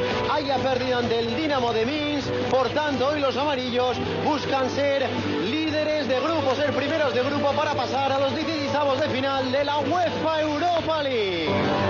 haya perdido ante el Dinamo de Minsk. Por tanto, hoy los amarillos buscan ser líderes de grupo, ser primeros de grupo para pasar a los 16avos de final de la UEFA Europa League.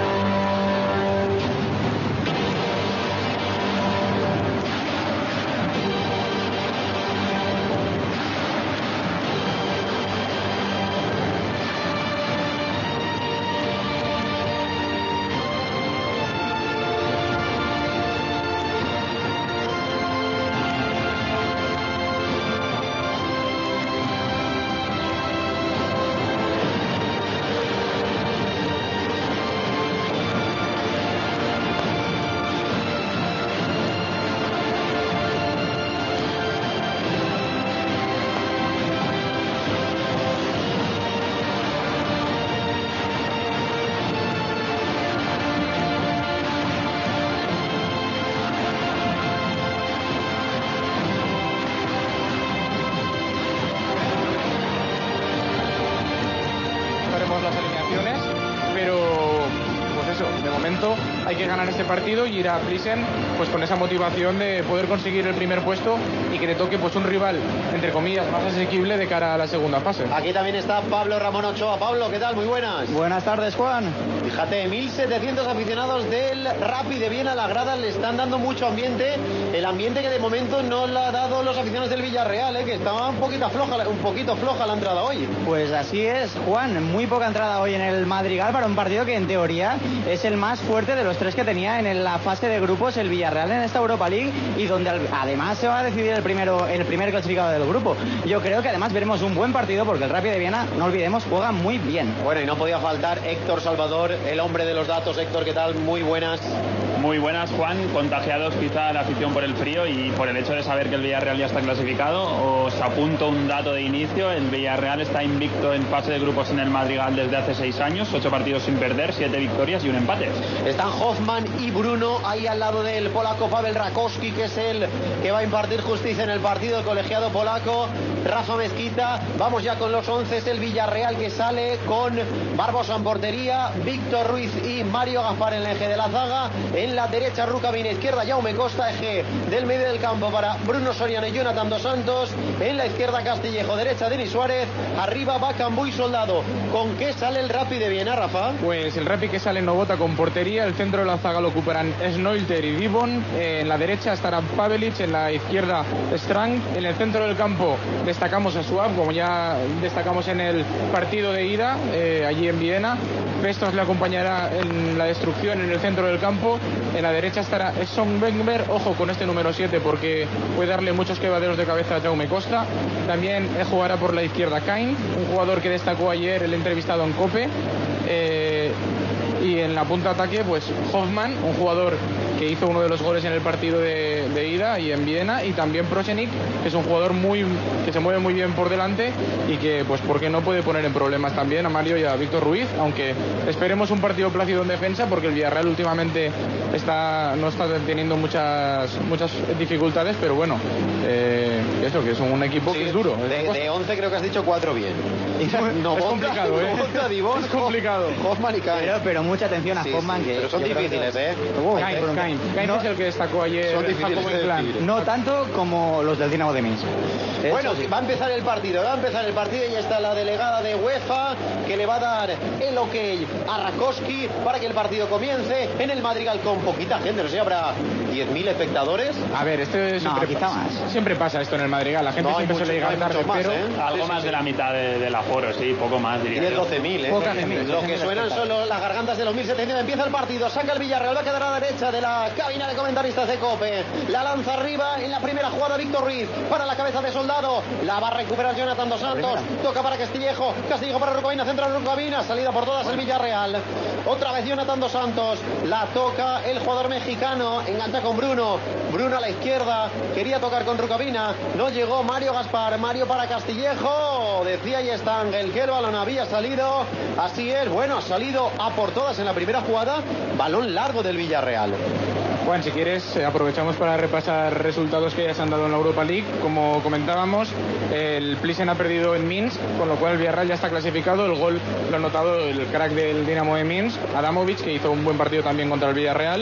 Hay que ganar este partido y ir a Plzen pues con esa motivación de poder conseguir el primer puesto y que le toque pues un rival entre comillas más asequible de cara a la segunda fase. Aquí también está Pablo Ramón Ochoa. Pablo, ¿qué tal? Muy buenas. Buenas tardes, Juan. Fíjate, 1.700 aficionados del Rapid de Viena. Las gradas le están dando mucho ambiente, el ambiente que de momento no le ha dado los aficionados del Villarreal, que estaba un poquito floja la entrada hoy. Pues así es, Juan, muy poca entrada hoy en el Madrigal para un partido que en teoría es el más fuerte de los tres que tenía en la fase de grupos el Villarreal en esta Europa League y donde además se va a decidir el primer clasificado del grupo. Yo creo que además veremos un buen partido porque el Rapid de Viena, no olvidemos, juega muy bien. Bueno, y no podía faltar Héctor Salvador, el hombre de los datos. Héctor, ¿qué tal? Muy buenas. Muy buenas, Juan. Contagiados quizá la afición por el frío y por el hecho de saber que el Villarreal ya está clasificado. Os apunto un dato de inicio. El Villarreal está invicto en fase de grupos en el Madrigal desde hace 6 años. 8 partidos sin perder, 7 victorias y un empate. Están Hoffman y Bruno ahí al lado del polaco Pavel Rakowski, que es el que va a impartir justicia en el partido, el colegiado polaco. Rafa Mezquita. Vamos ya con los 11. Es el Villarreal que sale con Barbosa en portería, Víctor Ruiz y Mario Gaspar en el eje de la zaga. En la derecha Rukavina, izquierda Jaume Costa, eje del medio del campo para Bruno Soriano y Jonathan Dos Santos. En la izquierda Castillejo, derecha Denis Suárez, arriba Bakambu y Soldado. ¿Con qué sale el Rapid de Viena, Rafa? Pues el Rapid que sale no vota con portería. El centro de la zaga lo ocuparán Snoilter y Dibon. En la derecha estará Pavelic, en la izquierda Strang. En el centro del campo destacamos a Schwab, como ya destacamos en el partido de ida allí en Viena. Pestos le acompañará en la destrucción en el centro del campo. En la derecha estará Songbenber, ojo con este número 7 porque puede darle muchos quebraderos de cabeza a Jaume Costa. También jugará por la izquierda Kain, un jugador que destacó ayer el entrevistado en COPE. Y en la punta ataque pues Hoffman, un jugador que hizo uno de los goles en el partido de ida y en Viena, y también Prosenik, que es un jugador que se mueve muy bien por delante y que pues porque no puede poner en problemas también a Mario y a Víctor Ruiz, aunque esperemos un partido plácido en defensa porque el Villarreal últimamente no está teniendo muchas dificultades, pero bueno, eso que es un equipo que es duro. De 11 creo que has dicho 4 bien. No, es complicado, es complicado. Hoffman y Kain. Pero mucha atención a Hoffman, pero son difíciles, Kain es el que destacó ayer. Son difíciles de decir. No tanto como los del Dinamo de Minsk. Bueno, va a empezar el partido, y ya está la delegada de UEFA que le va a dar el ok a Rakowski para que el partido comience en el Madrigal con poquita gente, no sé, habrá 10.000 espectadores. A ver, siempre pasa esto en el Madrigal, la gente siempre suele llegar tarde, pero algo más de la mitad del aforo, sí, poco más diría. Tiene 12.000, Lo que suenan son las gargantas de los 1.700. Empieza el partido, saca el Villarreal, va a quedar a la derecha de la cabina de comentaristas de COPE. La lanza arriba en la primera jugada Víctor Ruiz para la cabeza de Soldado. La va a recuperar Jonathan Dos Santos. Toca para Castillejo para Rukavina, centra Rukavina, salida por todas el Villarreal. Otra vez Jonathan Dos Santos. La toca el jugador mexicano, engancha con Bruno a la izquierda, quería tocar con Rukavina, no llegó Mario Gaspar. Mario para Castillejo, decía ahí está Ángel que el balón había salido. Así es, bueno, ha salido a por todas en la primera jugada. Balón largo del Villarreal. Juan, si quieres, aprovechamos para repasar resultados que ya se han dado en la Europa League. Como comentábamos, el Plzen ha perdido en Minsk, con lo cual el Villarreal ya está clasificado. El gol lo ha anotado el crack del Dinamo de Minsk, Adamovic, que hizo un buen partido también contra el Villarreal.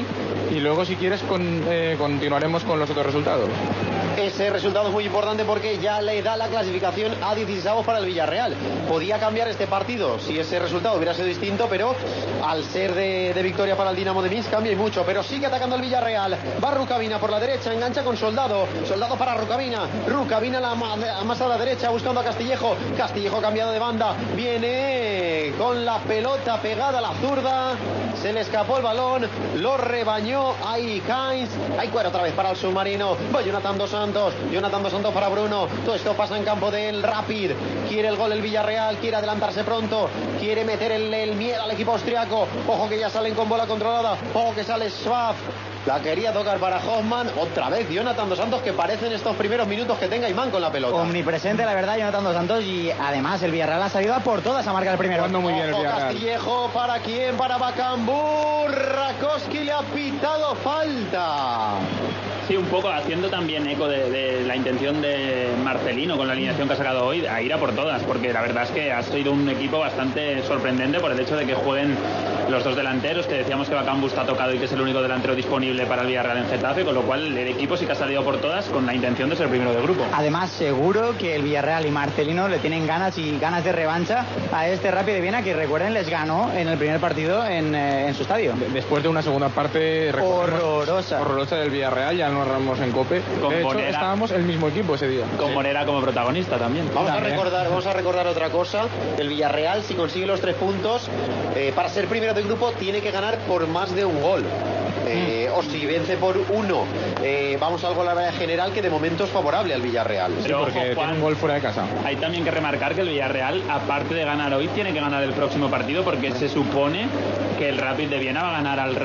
Y luego, si quieres, continuaremos con los otros resultados. Ese resultado es muy importante porque ya le da la clasificación a 16avos para el Villarreal. Podía cambiar este partido si ese resultado hubiera sido distinto, pero al ser de victoria para el Dinamo de Minsk cambia y mucho. Pero sigue atacando el Villarreal. Va Rukavina por la derecha, engancha con Soldado. Soldado para Rukavina. Rukavina más a la derecha buscando a Castillejo. Castillejo cambiado de banda. Viene con la pelota pegada a la zurda. Se le escapó el balón. Lo rebañó ahí Kainz. Hay cuero otra vez para el submarino. Va Jonathan Dos Santos. Jonathan Dos Santos para Bruno. Todo esto pasa en campo del Rapid. Quiere el gol el Villarreal. Quiere adelantarse pronto. Quiere meter el miedo al equipo austriaco. Ojo que ya salen con bola controlada. Ojo que sale Schwab. La quería tocar para Hoffman. Otra vez Jonathan Dos Santos, que parece en estos primeros minutos que tenga imán con la pelota. Omnipresente, la verdad, Jonathan Dos Santos. Y además el Villarreal ha salido a por todas a marcar el primero. Jugando muy bien el Villarreal. Castillejo, ¿para quién? Para Bakambu. Rakowski le ha pitado falta. Sí, un poco haciendo también eco de la intención de Marcelino con la alineación que ha sacado hoy, a ir a por todas, porque la verdad es que ha sido un equipo bastante sorprendente por el hecho de que jueguen los dos delanteros, que decíamos que Bakambu está tocado y que es el único delantero disponible para el Villarreal en Getafe, con lo cual el equipo sí que ha salido por todas con la intención de ser primero de grupo. Además, seguro que el Villarreal y Marcelino le tienen ganas de revancha a este Rapid de Viena, que recuerden les ganó en el primer partido en su estadio. Después de una segunda parte horrorosa del Villarreal, ya no erramos en COPE. De hecho, estábamos el mismo equipo ese día. Con Morera como protagonista también. Vamos a recordar otra cosa. El Villarreal, si consigue los 3 puntos, para ser primero del grupo tiene que ganar por más de un gol. O si vence por 1, vamos al gol a la general, que de momento es favorable al Villarreal. Sí, porque tiene un gol fuera de casa. Hay también que remarcar que el Villarreal, aparte de ganar hoy, tiene que ganar el próximo partido, porque se supone que el Rapid de Viena va a ganar al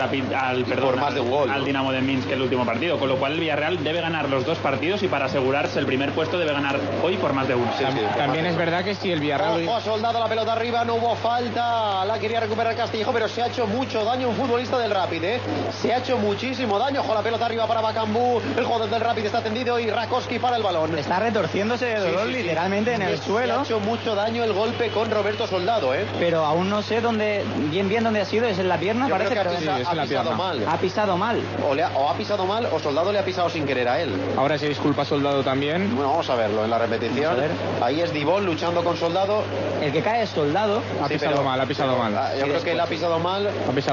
Dinamo de Minsk el último partido, con lo cual el Villarreal debe ganar los 2 partidos y para asegurarse el primer puesto debe ganar hoy por más de 1. También es verdad que si el Villarreal... Ojo, Soldado, la pelota arriba, no hubo falta, la quería recuperar Castillejo, pero se ha hecho mucho daño un futbolista del Rapid, se ha hecho muchísimo daño. Ojo, la pelota arriba para Bakambu, el jugador del Rapid está tendido y Rakowski para el balón. Está retorciéndose de dolor literalmente en el suelo. Se ha hecho mucho daño el golpe con Roberto Soldado, pero aún no sé bien dónde ha sido. ¿Es en la pierna? Yo parece creo que ha pisado mal. Ha pisado mal. O ha pisado mal o Soldado le ha pisado sin querer a él. Ahora se disculpa Soldado también. Bueno, vamos a verlo en la repetición. Ahí es Dibón luchando con Soldado. El que cae es Soldado. Ha pisado mal. Yo creo que él ha pisado mal.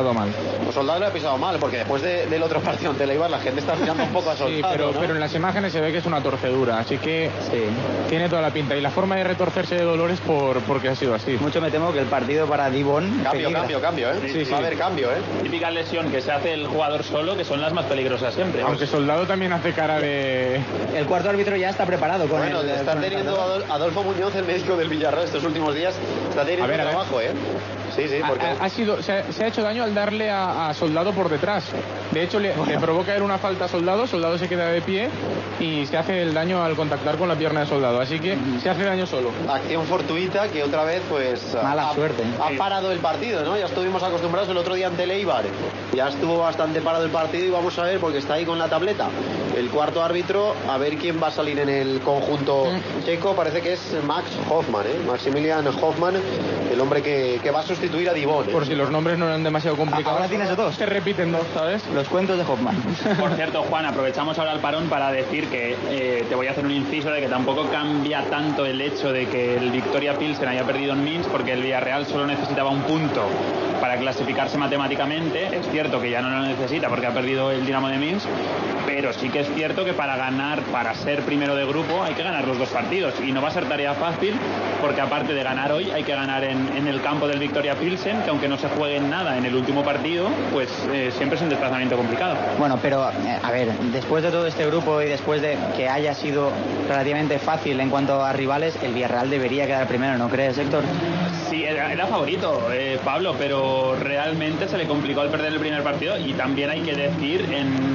Pues Soldado le ha pisado mal, porque después del otro partido ante Eibar la gente está mirando un poco a Soldado. Sí, pero en las imágenes se ve que es una torcedura, así que tiene toda la pinta. Y la forma de retorcerse de dolor es porque ha sido así. Mucho me temo que el partido para Dibón... Cambio, Sí, va a haber cambio, Típica lesión que se hace el jugador solo, que son las más peligrosas siempre. Aunque Soldado también hace cara de... El cuarto árbitro ya está preparado con él. Bueno, está teniendo Adolfo Muñoz, el médico del Villarreal, estos últimos días, está teniendo trabajo, Sí, porque... Se ha hecho daño al darle a Soldado por detrás. De hecho, le provoca él una falta a Soldado se queda de pie y se hace el daño al contactar con la pierna de Soldado. Así que se hace daño solo. Acción fortuita que otra vez, pues... Mala suerte. Ha parado el partido, ¿no? Ya estuvimos acostumbrados el otro día ante el Eibar. Ya estuvo bastante parado el partido y vamos a ver, porque está ahí con la tableta el cuarto árbitro, a ver quién va a salir en el conjunto checo. Parece que es Max Hoffman, Maximilian Hoffman, el hombre que va a sustituir a Dibón. Por si los nombres no eran demasiado complicados. Ahora tienes dos. Se repiten dos, ¿sabes? Los cuentos de Hoffman. Por cierto, Juan, aprovechamos ahora el parón para decir que te voy a hacer un inciso de que tampoco cambia tanto el hecho de que el Victoria Pilsen haya perdido en Minsk, porque el Villarreal solo necesitaba un punto para clasificarse matemáticamente. Es cierto que ya no lo necesita porque ha perdido el Dinamo de Minsk, pero sí que es cierto que para ser primero de grupo hay que ganar los 2 partidos y no va a ser tarea fácil, porque aparte de ganar hoy hay que ganar en el campo del Victoria Pilsen, que aunque no se juegue nada en el último partido, pues siempre es un desplazamiento complicado. Bueno, pero a ver, después de todo este grupo y después de que haya sido relativamente fácil en cuanto a rivales, el Villarreal debería quedar primero, ¿no crees, Héctor? Sí, era favorito, Pablo, pero realmente se le complicó al perder el primer partido, y también hay que decir,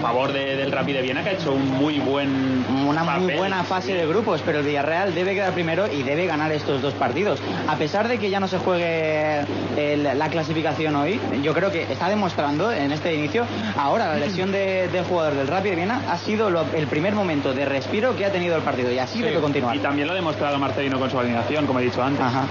favor del Rapid de Viena, que ha hecho un muy buen muy buena fase de grupos, pero el Villarreal debe quedar primero y debe ganar estos 2 partidos. A pesar de que ya no se juegue la clasificación hoy, yo creo que está demostrando en este inicio, ahora la lesión del jugador del Rapid de Viena ha sido el primer momento de respiro que ha tenido el partido, y así debe continuar. Y también lo ha demostrado Marcelino con su alineación, como he dicho antes. Ajá.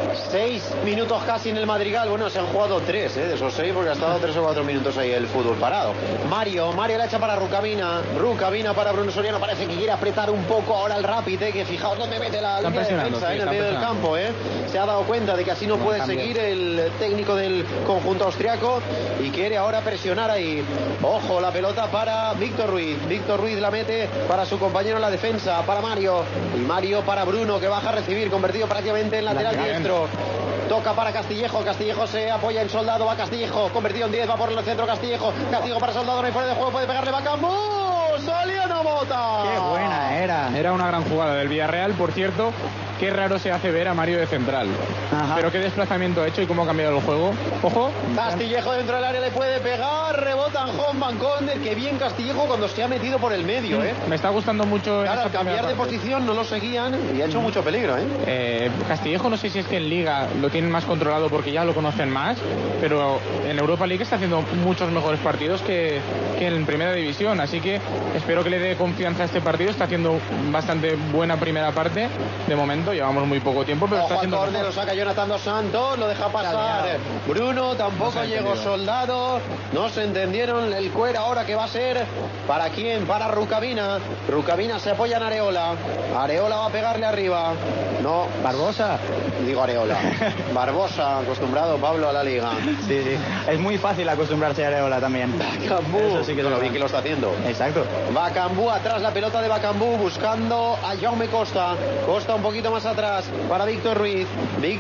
6 minutos casi en el Madrigal. Bueno, se han jugado 3 de esos 6, porque ha estado 3 o 4 minutos ahí el fútbol parado. Mario la echa para Rukavina para Bruno Soriano. Parece que quiere apretar un poco ahora el Rapid, que fijaos dónde mete la línea de defensa, en el medio del campo. Se ha dado cuenta de que así no puede seguir el técnico del conjunto austriaco y quiere ahora presionar ahí. Ojo, la pelota para Víctor Ruiz la mete para su compañero en la defensa, para Mario, y Mario para Bruno, que baja a recibir, convertido prácticamente en lateral diestro. Toca para Castillejo se apoya en Soldado, va Castillejo, convertido en 10, va por el centro Castillejo para Soldado, no hay fuera de juego, puede pegarle Bakambu, Soliano Mota. Qué buena era una gran jugada del Villarreal, por cierto. Qué raro se hace ver a Mario de central. Ajá. Pero qué desplazamiento ha hecho y cómo ha cambiado el juego. Ojo. Castillejo dentro del área le puede pegar. Rebota en Hoffman Conde. Qué bien Castillejo cuando se ha metido por el medio. Me está gustando mucho. Claro, al cambiar de posición no lo seguían y ha hecho mucho peligro. Castillejo no sé si es que en Liga lo tienen más controlado porque ya lo conocen más, pero en Europa League está haciendo muchos mejores partidos que en Primera División. Así que espero que le dé confianza a este partido. Está haciendo bastante buena primera parte de momento. Llevamos muy poco tiempo, pero ojo, está haciendo córner, lo saca Jonathan Dos Santos, lo deja pasar Bruno, tampoco llegó Soldado, no se entendieron. El cuero ahora que va a ser ¿para quién? Para Rukavina se apoya en Areola va a pegarle arriba, no, Barbosa, digo Areola Barbosa, acostumbrado Pablo a la Liga. Sí, es muy fácil acostumbrarse a Areola también. Bakambu, eso sí que lo vi que lo está haciendo. Exacto. Bakambu atrás, la pelota de Bakambu buscando a Jaume Costa un poquito más atrás para Víctor Ruiz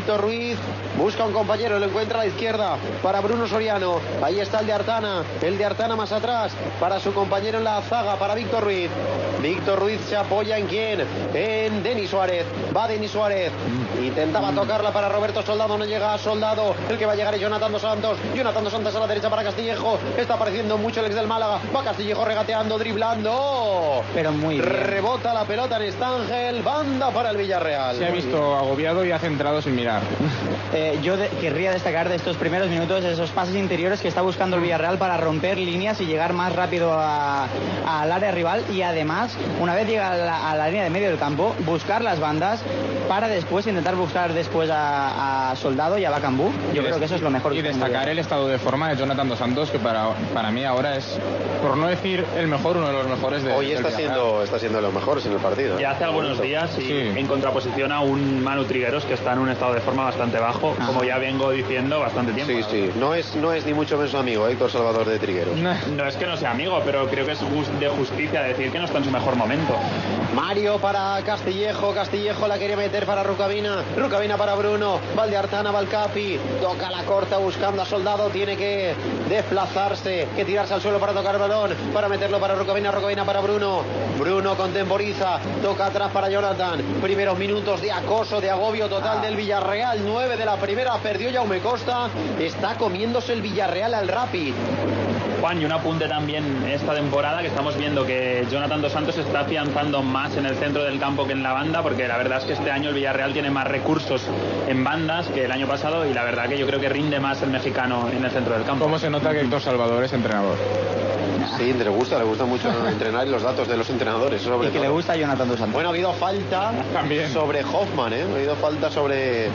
busca un compañero, lo encuentra a la izquierda para Bruno Soriano, ahí está el de Artana más atrás para su compañero en la zaga, para Víctor Ruiz se apoya en quién, en Denis Suárez, va Denis Suárez, intentaba tocarla para Roberto Soldado, no llega a Soldado, el que va a llegar es Jonathan Dos Santos a la derecha para Castillejo, está apareciendo mucho el ex del Málaga, va Castillejo regateando, driblando, pero muy bien. Rebota la pelota en Estangel, banda para el Villarreal. Se ha visto agobiado y ha centrado sin mirar. Yo querría destacar de estos primeros minutos esos pases interiores que está buscando el Villarreal para romper líneas y llegar más rápido al área rival, y además, una vez llega a la línea de medio del campo, buscar las bandas para después intentar buscar a Soldado y a Bakambu. Yo creo que eso es lo mejor. Y destacar el estado de forma de Jonathan Dos Santos, que para mí ahora es, por no decir el mejor, uno de los mejores de hoy está siendo de los mejores en el partido. Ya hace algunos días en contraposición a un Manu Trigueros que está en un estado de forma bastante bajo, como ya vengo diciendo bastante tiempo. Sí, no es ni mucho menos amigo Héctor Salvador de Trigueros. No es que no sea amigo, pero creo que es de justicia decir que no está en su mejor momento. Mario para Castillejo la quería meter para Rukavina para Bruno, Valdeartana, Valcapi, toca la corta buscando a Soldado, tiene que desplazarse, que tirarse al suelo para tocar el balón, para meterlo para Rukavina para Bruno contemporiza, toca atrás para Jonathan, primeros minutos de acoso, de agobio total del Villarreal, 9 de la primera, perdió Jaume Costa, está comiéndose el Villarreal al Rapid. Juan, y un apunte también esta temporada, que estamos viendo que Jonathan Dos Santos se está afianzando más en el centro del campo que en la banda, porque la verdad es que este año el Villarreal tiene más recursos en bandas que el año pasado, y la verdad que yo creo que rinde más el mexicano en el centro del campo. ¿Cómo se nota que Héctor Salvador es entrenador? Sí, le gusta mucho entrenar y los datos de los entrenadores. Y que le gusta a Jonathan Dos Santos. Bueno, ha habido falta también sobre Hoffman, ha habido falta sobre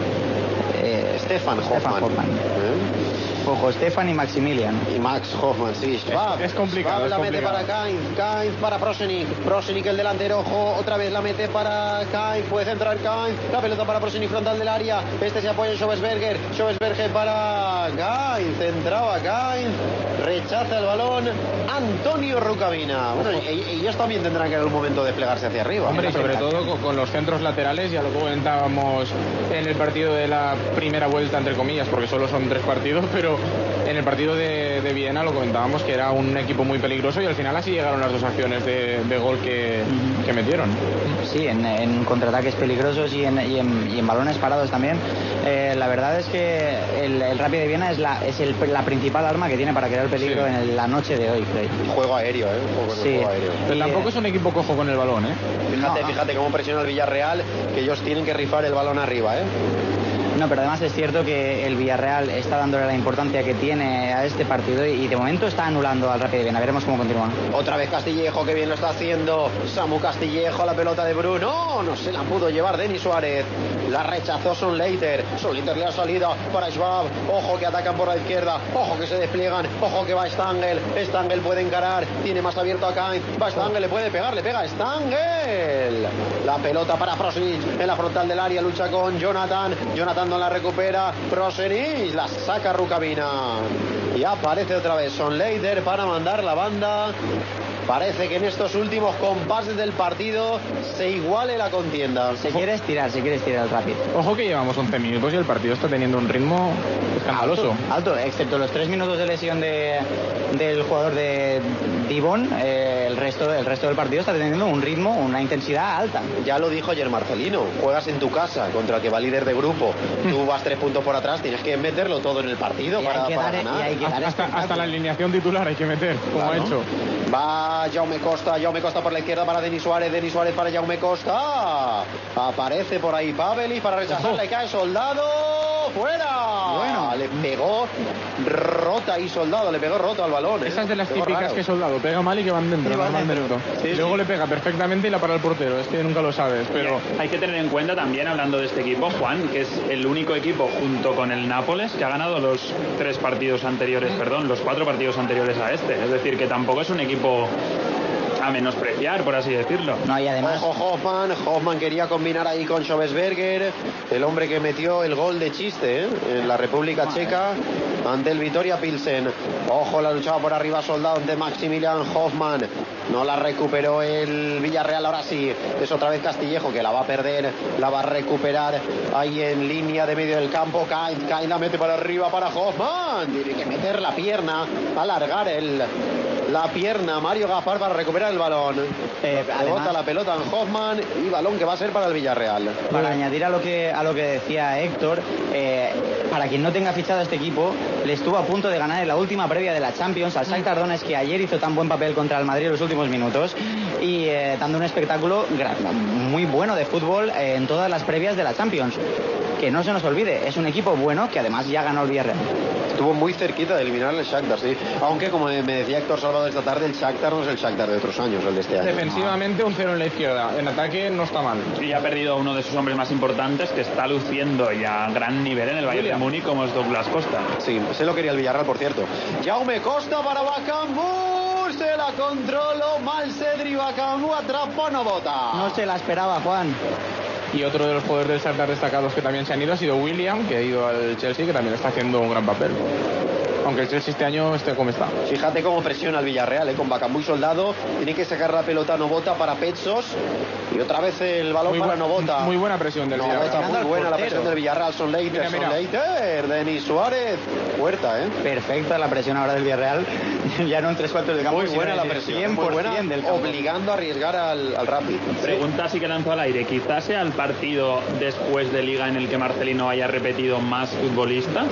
Stefan Hoffman. Ojo, Stefan y Maximilian. Y Max Hoffman, sí. Es complicado. La mete para Kainz para Prosenik, el delantero, ojo, otra vez la mete para Kainz, puede centrar Kainz, la pelota para Prosenik frontal del área, se apoya en Schobesberger para Kainz, centraba Kainz, rechaza el balón Antonio Rukavina. Bueno, ellos también tendrán que en algún momento desplegarse hacia arriba. Hombre, y sobre todo con los centros laterales, ya lo comentábamos en el partido de la primera vuelta, entre comillas, porque solo son 3 partidos, pero pero en el partido de Viena lo comentábamos que era un equipo muy peligroso y al final así llegaron las 2 acciones de gol que metieron. Sí, en contraataques peligrosos y en balones parados también. La verdad es que el Rapid de Viena es la principal arma que tiene para crear peligro en la noche de hoy, Frey. Juego aéreo, juego aéreo. Pero tampoco es un equipo cojo con el balón, Fíjate cómo presiona el Villarreal, que ellos tienen que rifar el balón arriba, No, pero además es cierto que el Villarreal está dándole la importancia que tiene a este partido y de momento está anulando al Rapid de Viena. Veremos cómo continúa. Otra vez Castillejo, que bien lo está haciendo. Samu Castillejo, la pelota de Bruno. No se la pudo llevar Denis Suárez. La rechazó Sonleiter. Sonleiter le ha salido para Schwab. Ojo que atacan por la izquierda. Ojo que se despliegan. Ojo que va Stangl. Stangl puede encarar. Tiene más abierto a Kain. Va Stangl, le puede pegar. Le pega Stangl. La pelota para Frosic en la frontal del área. Lucha con Jonathan. Jonathan no la recupera. Prosenich la saca Rukavina. Y aparece otra vez Sonleiter para mandar la banda. Parece que en estos últimos compases del partido se iguale la contienda. Se quiere estirar el Rapid. Ojo que llevamos 11 minutos y el partido está teniendo un ritmo escandaloso. Alto, excepto los 3 minutos de lesión del jugador de Dibon, el resto del partido está teniendo un ritmo, una intensidad alta. Ya lo dijo ayer Marcelino, juegas en tu casa contra el que va líder de grupo, tú vas 3 puntos por atrás, tienes que meterlo todo en el partido para ganar. Hasta la alineación titular hay que meter, como ha hecho. Va Jaume Costa por la izquierda para Denis Suárez para Jaume Costa. Aparece por ahí Pavel y para rechazar le cae Soldado. ¡Fuera! Bueno. Le pegó rota y Soldado, le pegó roto al balón. Esas de las típicas raro. Que Soldado pega mal y que van dentro. Sí, luego le pega perfectamente y la para el portero. Es que nunca lo sabes, pero... Hay que tener en cuenta también, hablando de este equipo, Juan, que es el único equipo junto con el Nápoles que ha ganado los 4 partidos anteriores a este. Es decir, que tampoco es un equipo a menospreciar, por así decirlo. No, y además... Ojo, Hoffman quería combinar ahí con Schobesberger, el hombre que metió el gol de chiste en la República Checa ante el Vitoria Pilsen. Ojo, la luchaba por arriba Soldado ante Maximilian Hoffman. No la recuperó el Villarreal, ahora sí. Es otra vez Castillejo que la va a perder, la va a recuperar ahí en línea de medio del campo. Kain la mete para arriba para Hoffman. Tiene que meter la pierna, alargar la pierna Mario Gaspar para recuperar el balón. Bota la pelota en Hoffman y balón que va a ser para el Villarreal. Para añadir a lo que decía Héctor, para quien no tenga fichado este equipo, le estuvo a punto de ganar en la última previa de la Champions al Shakhtar Donetsk, que ayer hizo tan buen papel contra el Madrid en los últimos minutos y dando un espectáculo muy bueno de fútbol en todas las previas de la Champions. Que no se nos olvide, es un equipo bueno que además ya ganó el Villarreal. Estuvo muy cerquita de eliminar el Shakhtar, sí. Aunque, como me decía Héctor Salvador esta tarde, el Shakhtar no es el Shakhtar de otros años, el de este año. Defensivamente un 0 en la izquierda, en ataque no está mal. Y ha perdido a uno de sus hombres más importantes, que está luciendo ya a gran nivel en el Bayern de Múnich, como es Douglas Costa. Sí, se lo quería el Villarreal, por cierto. Jaume Costa para Bakambu, se la controló mal Cedri, Bakambu atrapa, no bota. No se la esperaba, Juan. Y otro de los jugadores del Shakhtar destacados que también se han ido ha sido William, que ha ido al Chelsea, que también está haciendo un gran papel. Aunque el Chelsea este año esté como está. Fíjate cómo presiona el Villarreal, con Bakambu y Soldado. Tiene que sacar la pelota Novota para Petsos. Y otra vez el balón para Novota. Muy buena presión del Villarreal. Muy buena la presión del Villarreal. Sonleiter, Denis Suárez. Puerta, Perfecta la presión ahora del Villarreal. Ya no en 3/4 del campo. Muy buena la presión. Muy buena, del campo. Obligando a arriesgar al Rapid. Pregunta sí que lanzó al aire. Quizás sea el partido después de Liga en el que Marcelino haya repetido más futbolistas.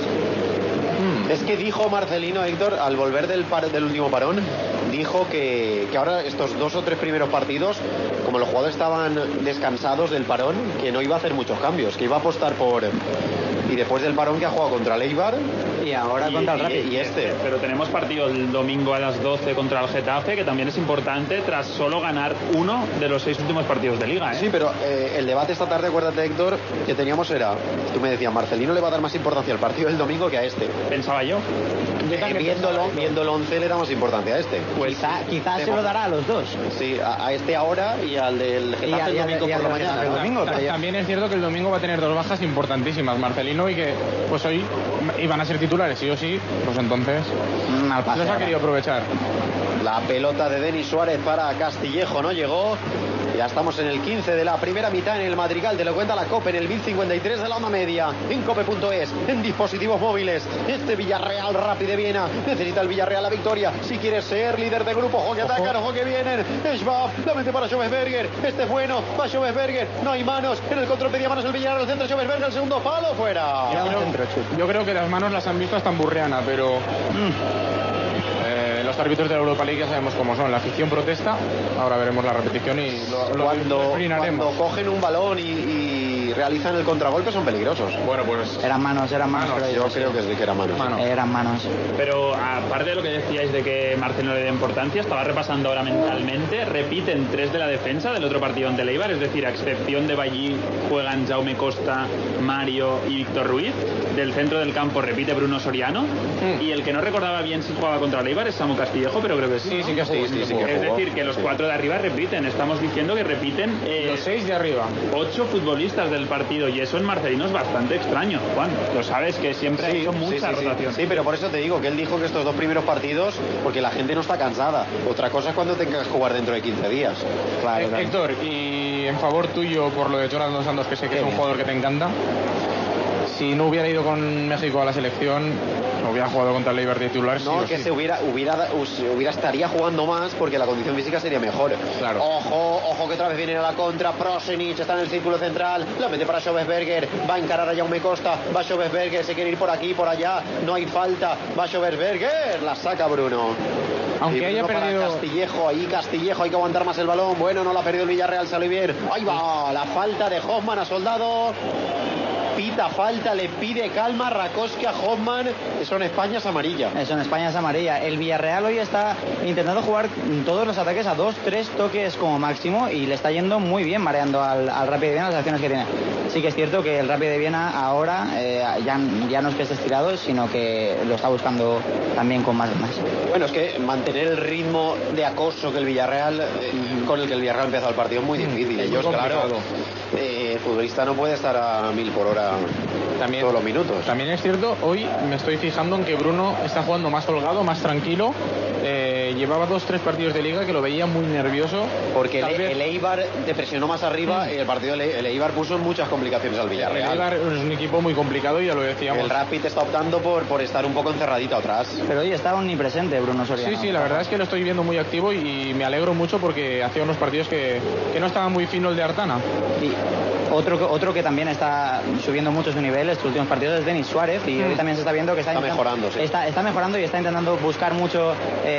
Es que dijo Marcelino, Héctor, al volver del último parón, dijo que ahora estos 2 o 3 primeros partidos, como los jugadores estaban descansados del parón, que no iba a hacer muchos cambios, que iba a apostar por... Y después del parón que ha jugado contra el Eibar y ahora contra el Rapid. Y este. Pero tenemos partido el domingo a las 12 contra el Getafe, que también es importante tras solo ganar uno de los 6 últimos partidos de Liga. Sí, pero el debate esta tarde, acuérdate, Héctor, que teníamos era, tú me decías, Marcelino le va a dar más importancia al partido del domingo que a este. Pensaba yo. Viendo el 11 le da más importancia a este. Pues quizás se lo dará a los dos. Sí, a este ahora y al del Getafe el domingo por la mañana. También es cierto que el domingo va a tener 2 bajas importantísimas, Marcelino, y que pues hoy iban a ser titulares sí o sí, pues entonces los ha querido aprovechar. La pelota de Denis Suárez para Castillejo no llegó. Ya estamos en el 15 de la primera mitad en el Madrigal. Te lo cuenta la COPE en el 1053 de la onda media. En cope.es, en dispositivos móviles. Este Villarreal Rapid de Viena. Necesita el Villarreal la victoria. Si quieres ser líder de grupo, ojo que atacan, ojo que vienen. Schwab, la mete para Schobesberger. Este es bueno, va Schobesberger. No hay manos. En el control pedía manos el Villarreal. El centro Schobesberger, el segundo palo, fuera. Yo creo que las manos las han visto hasta en Burriana, pero... los árbitros de la Europa League ya sabemos cómo son. La afición protesta. Ahora veremos la repetición y cuando cogen un balón y realizan el contragolpe son peligrosos. Bueno, pues eran manos. Yo creo que sí que eran manos. Eran manos. Pero aparte de lo que decíais de que Marcelo le da importancia, estaba repasando ahora mentalmente, repiten 3 de la defensa del otro partido ante el Eibar, es decir, a excepción de Ballí juegan Jaume Costa, Mario y Víctor Ruiz. Del centro del campo repite Bruno Soriano. Y el que no recordaba bien si jugaba contra el Eibar es Samu Castillejo, pero creo que sí. Sí, que sí. Es decir, que los 4 de arriba repiten. Estamos diciendo que repiten los 6 de arriba. 8 futbolistas del partido, y eso en Marcelino es bastante extraño, Juan. Lo sabes que siempre ha hecho mucha rotación. Sí, pero por eso te digo que él dijo que estos 2 primeros partidos, porque la gente no está cansada. Otra cosa es cuando tengas que jugar dentro de 15 días. Claro. Héctor, y en favor tuyo por lo de Jonathan Dos Santos, que sé que es un jugador que te encanta. Si no hubiera ido con México a la selección, hubiera jugado contra el Eibar de titular. No, que se hubiera estaría jugando más porque la condición física sería mejor. Claro. Ojo que otra vez viene a la contra. Prosenic está en el círculo central. La mete para Schobesberger. Va a encarar a Jaume Costa. Va Schobesberger. Se quiere ir por aquí, por allá. No hay falta. Va Schobesberger. La saca Bruno. Aunque haya perdido Castillejo, hay que aguantar más el balón. Bueno, no la ha perdido el Villarreal, sale bien. Ahí va, la falta de Hoffman a Soldado. Pita falta, le pide calma Rakowski a Hoffman. Eso en España es amarilla. El Villarreal hoy está intentando jugar todos los ataques a 2-3 toques como máximo y le está yendo muy bien mareando al Rapid de Viena las acciones que tiene. Sí que es cierto que el Rapid de Viena ahora ya no es que esté estirado, sino que lo está buscando también con más. Bueno, es que mantener el ritmo de acoso que el Villarreal con el que el Villarreal empezó el partido es muy difícil. Ellos, claro, el futbolista no puede estar a 1000 por hora todos los minutos. También es cierto, hoy me estoy fijando en que Bruno está jugando más holgado, más tranquilo. Llevaba 2-3 partidos de liga que lo veía muy nervioso. Porque el Eibar te presionó más arriba y el partido el Eibar puso en muchas complicaciones al Villarreal. El Eibar es un equipo muy complicado y ya lo decíamos. El Rapid está optando por estar un poco encerradito atrás. Pero hoy está omnipresente Bruno Soriano. Sí, la verdad es que lo estoy viendo muy activo y me alegro mucho porque hacía unos partidos que no estaba muy fino el de Artana. Sí. Otro que también está subiendo mucho su nivel estos últimos partidos es Denis Suárez y hoy también se está viendo que está mejorando. Sí. Está mejorando y está intentando buscar mucho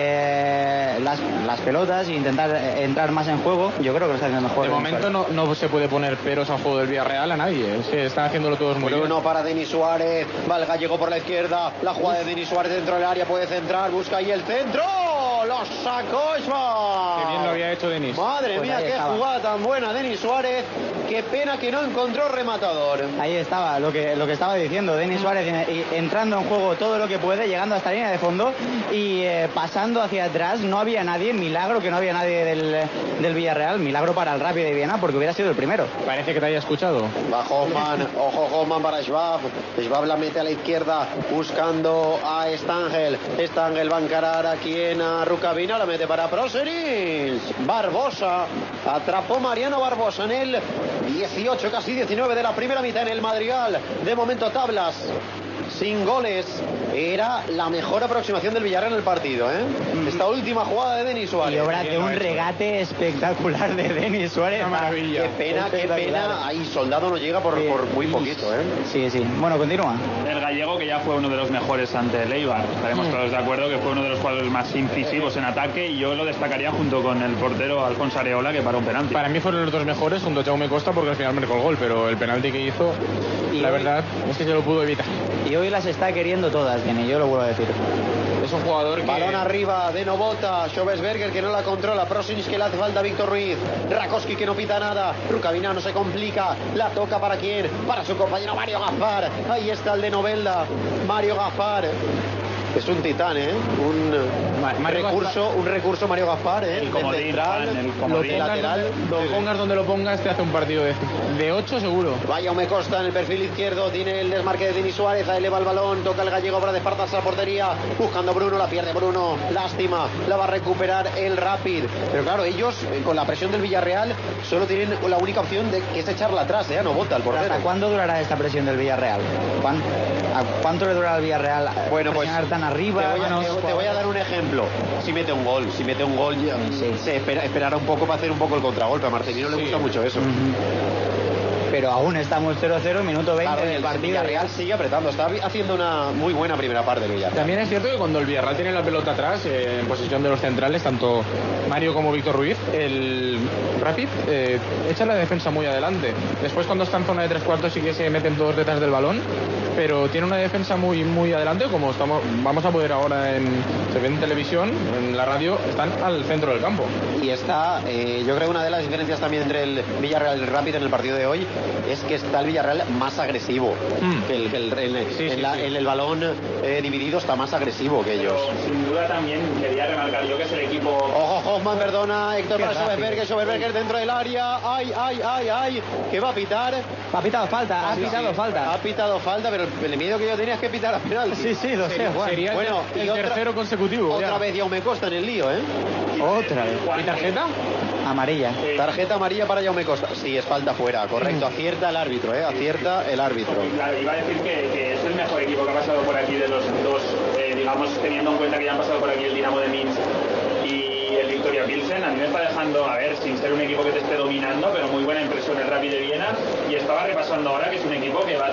las pelotas e intentar entrar más en juego. Yo creo que lo está haciendo mejor. De momento no se puede poner peros al juego del Villarreal a nadie. Es que están haciéndolo todos muy bien. Bruno para Denis Suárez. Va el gallego por la izquierda. La jugada de Denis Suárez dentro del área. Puede centrar. Busca ahí el centro. Lo sacó Schwab. Qué bien lo había hecho Denis. Madre mía, qué jugada tan buena Denis Suárez. Qué pena que no encontró rematador. Ahí estaba lo que estaba diciendo. Denis Suárez entrando en juego todo lo que puede, llegando hasta la línea de fondo y pasando hacia atrás. No había nadie. Milagro que no había nadie del Villarreal. Milagro para el Rapid de Viena porque hubiera sido el primero. Parece que te haya escuchado. Va Hoffman. Ojo Hoffman para Schwab. Schwab la mete a la izquierda buscando a Stangel. Stangel va a encarar aquí a Rukavina. La mete para Prosenic. Barbosa. Atrapó Mariano Barbosa en el 18, casi 19 de la primera mitad en el Madrigal. De momento tablas sin goles. Era la mejor aproximación del Villarreal en el partido, ¿eh? Esta última jugada de Denis Suárez. Y obra de un regate espectacular de Denis Suárez. Una maravilla. Qué pena. Ahí Soldado no llega por muy poquito, ¿eh? Sí. Bueno, continúa. El gallego, que ya fue uno de los mejores ante el Eibar. Estaremos todos de acuerdo que fue uno de los jugadores más incisivos en ataque y yo lo destacaría junto con el portero Alfonso Areola, que paró un penalti. Para mí fueron los dos mejores junto a Jaume Costa porque al final marcó el gol, pero el penalti que hizo, la verdad es que se lo pudo evitar. Y hoy las está queriendo todas, Kenny, yo lo vuelvo a decir. Es un jugador que... Balón arriba de Novota, Schobesberger que no la controla, Prosenic que le hace falta a Víctor Ruiz, Rakowski que no pita nada, Rukavina no se complica, la toca para quién, para su compañero Mario Gaspar, ahí está el de Novelda, Mario Gaspar. Es un titán, ¿eh? Un un recurso Mario Gaspar, el comodín, lo pongas donde lo pongas, te hace un partido de 8 seguro. Vaya, me Costa en el perfil izquierdo, tiene el desmarque de Denis Suárez, ahí eleva el balón, toca el gallego para despartarse la portería, buscando Bruno, la pierde Bruno, lástima, la va a recuperar el Rapid. Pero claro, ellos con la presión del Villarreal solo tienen la única opción que es echarla atrás, no bota el portero. ¿Hasta cuándo durará esta presión del Villarreal? ¿Cuánto le durará al Villarreal presionar tan arriba? Te voy a dar un ejemplo. Si mete un gol, se esperará un poco para hacer un poco el contragolpe. A Marcelino le gusta mucho eso. Pero aún estamos 0-0, minuto 20 claro, del partido. Villarreal sigue apretando, está haciendo una muy buena primera parte del Villarreal. También es cierto que cuando el Villarreal tiene la pelota atrás, en posesión de los centrales, tanto Mario como Víctor Ruiz, el Rapid echa la defensa muy adelante. Después cuando está en zona de 3/4 sí que se meten todos detrás del balón, pero tiene una defensa muy, muy adelante, como vamos a poder ahora se ve en televisión, en la radio, están al centro del campo. Y está, yo creo que una de las diferencias también entre el Villarreal y el Rapid en el partido de hoy es que está el Villarreal más agresivo que en el balón dividido está más agresivo que ellos. Pero, sin duda también quería remarcar yo que es el equipo. Ojo, Hoffman, perdona, Héctor para Schoberberger dentro del área, ay, que va a pitar. Ha pitado falta, Ha pitado falta, pero el miedo que yo tenía es que pitara penal. Sí, lo sé, Juan. Sería el tercero consecutivo. Otra vez Jaume Costa en el lío, Otra vez. ¿Y tarjeta? Amarilla. Tarjeta amarilla para Jaume Costa. Sí, es falta fuera, correcto. Acierta el árbitro, acierta el árbitro. Claro, iba a decir que es el mejor equipo que ha pasado por aquí de los dos, digamos, teniendo en cuenta que ya han pasado por aquí el Dinamo de Minsk y el Victoria Pilsen. A mí me está dejando, sin ser un equipo que te esté dominando, pero muy buena impresión el Rapid de Viena. Y estaba repasando ahora que es un equipo que va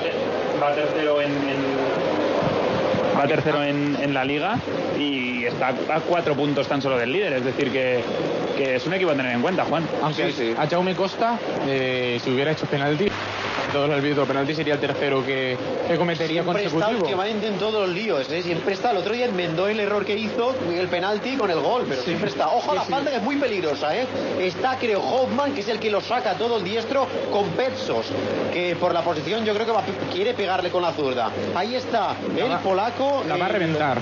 tercero en la liga y está a 4 puntos tan solo del líder, es decir que es un equipo a tener en cuenta, Juan. Aunque sí. A Jaume Costa, si hubiera hecho penalti, todo el árbitro penalti sería el tercero que cometería siempre consecutivo. Está últimamente en todos los líos, siempre está. El otro día enmendó el error que hizo, el penalti con el gol, pero siempre está. Ojo a la falta, que es muy peligrosa, Está, creo, Hoffman, que es el que lo saca todo el diestro, con Petsos, que por la posición yo creo que quiere pegarle con la zurda. Ahí está el polaco. La va a reventar.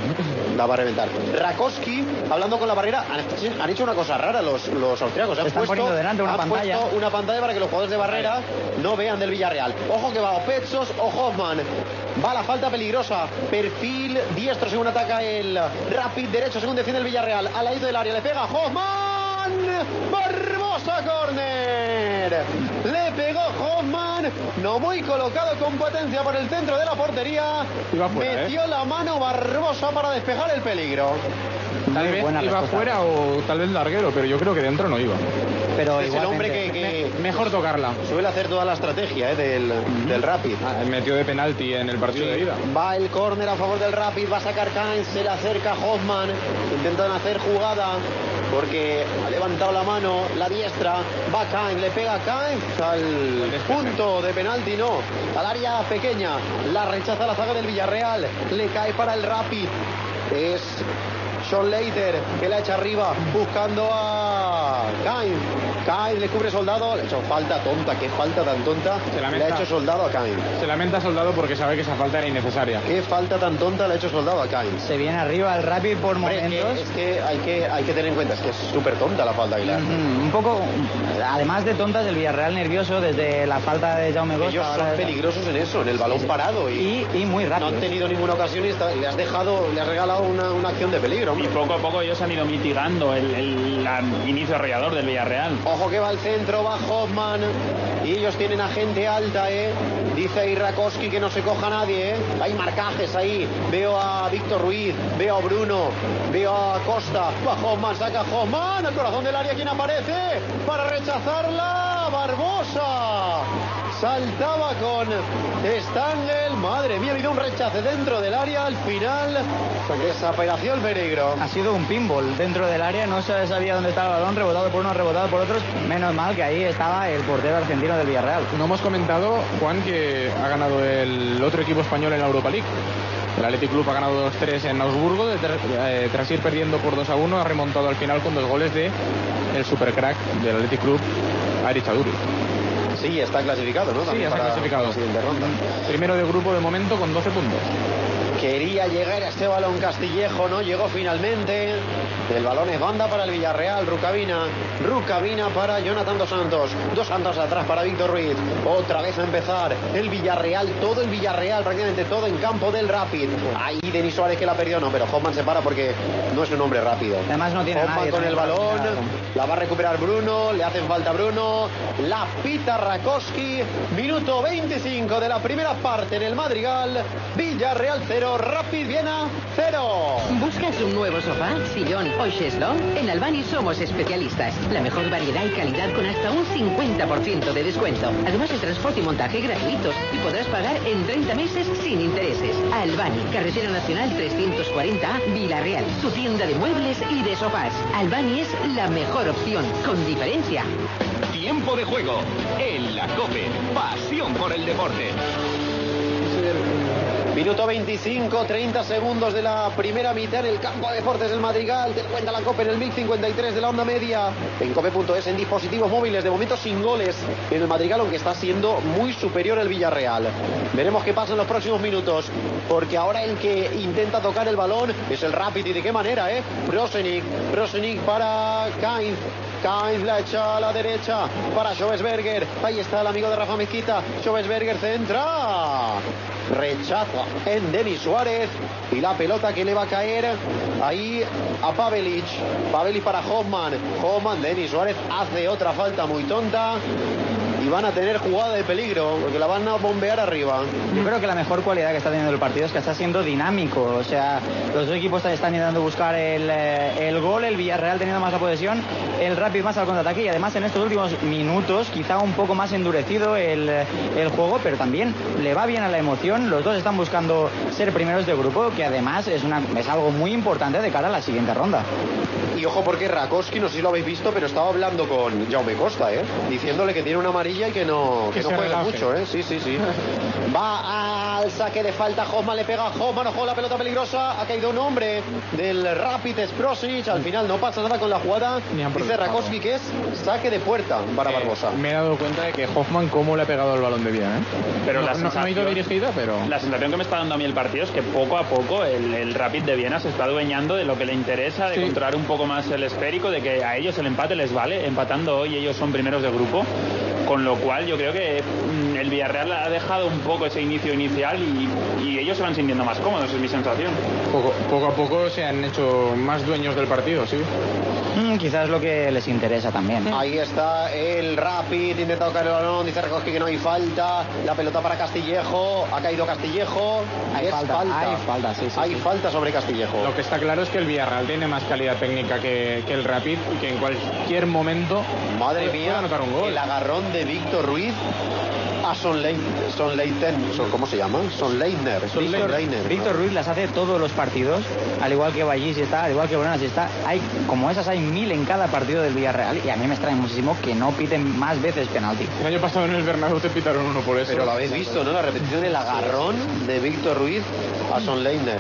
Rakowski, hablando con la barrera, han hecho una cosa rara los austriacos. Han puesto delante una pantalla. Puesto una pantalla para que los jugadores de barrera no vean del Villarreal. Ojo que va o Petsos o Hoffman. Va la falta peligrosa. Perfil diestro según ataca el Rapid, derecho según defiende el Villarreal. Al lado del área le pega Hoffman. Barbosa, córner. Le pegó Hoffman. No muy colocado con potencia por el centro de la portería. Metió la mano Barbosa para despejar el peligro. Tal vez iba fuera o tal vez larguero, pero yo creo que dentro no iba. Pero es el hombre que mejor tocarla. Suele hacer toda la estrategia del Rapid. Metió de penalti en el partido de ida. Va el córner a favor del Rapid, va a sacar Kainz, se le acerca Hoffman, intentan hacer jugada porque ha levantado la mano, la diestra, va Kainz, le pega Kainz al punto de penalti, no, al área pequeña, la rechaza la zaga del Villarreal, le cae para el Rapid, es Sean Leiter que la echa arriba buscando a Kainz le cubre Soldado, le ha hecho falta tonta, qué falta tan tonta le ha hecho Soldado a Kainz. Se lamenta Soldado porque sabe que esa falta era innecesaria. Qué falta tan tonta le ha hecho Soldado a Kainz. Se viene arriba el Rapid por momentos. Es que hay que tener en cuenta, es que es súper tonta la falta, Aguilar. Un poco, además de tontas, el Villarreal nervioso desde la falta de Jaume Costa. Ellos son peligrosos en eso, en el balón parado y muy rápido. No han tenido ninguna ocasión y le has regalado una acción de peligro. Y poco a poco ellos han ido mitigando el inicio arrollador del Villarreal. Ojo que va al centro, va Hoffman y ellos tienen a gente alta, dice ahí Rakowski que no se coja nadie, hay marcajes ahí, veo a Víctor Ruiz, veo a Bruno, veo a Costa, va Hoffman, saca Hoffman al corazón del área, ¿quién aparece? Para rechazarla, Barbosa. Saltaba con Stangl, madre mía, ha habido un rechace dentro del área, al final desapareció el peligro. Ha sido un pinball dentro del área, no se sabía dónde estaba el balón, rebotado por unos, rebotado por otros, menos mal que ahí estaba el portero argentino del Villarreal. No hemos comentado, Juan, que ha ganado el otro equipo español en la Europa League. El Athletic Club ha ganado 2-3 en Augsburgo, tras ir perdiendo por 2-1, ha remontado al final con 2 goles de el supercrack del Athletic Club, Aritz Aduri. Sí, está clasificado, ¿no? Sí, está clasificado. Primero de grupo de momento con 12 puntos. Quería llegar a este balón Castillejo, no llegó finalmente. El balón es banda para el Villarreal. Rucabina para Jonathan Dos Santos. Dos Santos atrás para Víctor Ruiz. Otra vez a empezar el Villarreal. Todo el Villarreal, prácticamente todo en campo del Rapid. Ahí Denis Suárez que la perdió, no, pero Hoffman se para porque no es un hombre rápido. Además no tiene Hoffman nadie con el balón. La va a recuperar Bruno. Le hacen falta Bruno. La pita Rakowski. Minuto 25 de la primera parte en el Madrigal. Villarreal 0, Rapid Viena 0. ¿Buscas un nuevo sofá, sillón o cheslón? En Albani somos especialistas. La mejor variedad y calidad con hasta un 50% de descuento. Además, el transporte y montaje gratuitos y podrás pagar en 30 meses sin intereses. Albani, Carretera Nacional 340A, Villarreal. Tu tienda de muebles y de sofás. Albani es la mejor opción, con diferencia. Tiempo de juego en la COPE. Pasión por el deporte. Minuto 25, 30 segundos de la primera mitad en el campo de deportes del Madrigal. Te cuenta la COPE en el 1053 de la onda media. En cope.es, en dispositivos móviles, de momento sin goles en el Madrigal, aunque está siendo muy superior el Villarreal. Veremos qué pasa en los próximos minutos, porque ahora el que intenta tocar el balón es el Rapid, y de qué manera, Prosenik para Kainz la echa a la derecha para Schobesberger. Ahí está el amigo de Rafa Mezquita. Schobesberger centra. Rechaza en Denis Suárez. Y la pelota que le va a caer ahí a Pavelic para Hoffman. Denis Suárez hace otra falta muy tonta. Y van a tener jugada de peligro, porque la van a bombear arriba. Yo creo que la mejor cualidad que está teniendo el partido es que está siendo dinámico. O sea, los dos equipos están intentando buscar el gol, el Villarreal teniendo más la posesión, el Rapid más al contraataque, y además en estos últimos minutos quizá un poco más endurecido el juego, pero también le va bien a la emoción. Los dos están buscando ser primeros de grupo, que además es algo muy importante de cara a la siguiente ronda. Y ojo, porque Rakowski, no sé si lo habéis visto, pero estaba hablando con Jaume Costa, diciéndole que tiene una amarilla y que no juega mucho, Sí. Va al saque de falta, Hoffman le pega a Hoffman, ojo, la pelota peligrosa, ha caído un hombre del Rapid, Sprosic, al final no pasa nada con la jugada, dice Rakowski que es saque de puerta para Barbosa. Me he dado cuenta de que Hoffman cómo le ha pegado el balón de bien, Pero no ha ido dirigida, pero... La sensación que me está dando a mí el partido es que poco a poco el Rapid de Viena se está adueñando de lo que le interesa, de controlar un poco más el esférico, de que a ellos el empate les vale, empatando hoy ellos son primeros de grupo, con lo cual yo creo que el Villarreal ha dejado un poco ese inicio inicial y ellos se van sintiendo más cómodos, es mi sensación. Poco a poco se han hecho más dueños del partido, sí. Quizás es lo que les interesa también. Ahí está el Rapid, intenta tocar el balón, dice Rakowski que no hay falta, la pelota para Castillejo, ha caído Castillejo, hay falta, sí. Hay falta sobre Castillejo. Lo que está claro es que el Villarreal tiene más calidad técnica que el Rapid, y que en cualquier momento madre mía, puede anotar un gol. El agarrón de Víctor Ruiz a ¿cómo se llama? Sonleitner. Víctor Ruiz las hace todos los partidos, al igual que Vallis está, al igual que Bonanas está. Como esas hay 1000 en cada partido del Villarreal, y a mí me extraña muchísimo que no piten más veces penalti. El año pasado en el Bernabéu te pitaron uno por eso. Pero lo habéis visto, ¿no? La repetición del agarrón de Víctor Ruiz a Sonleitner.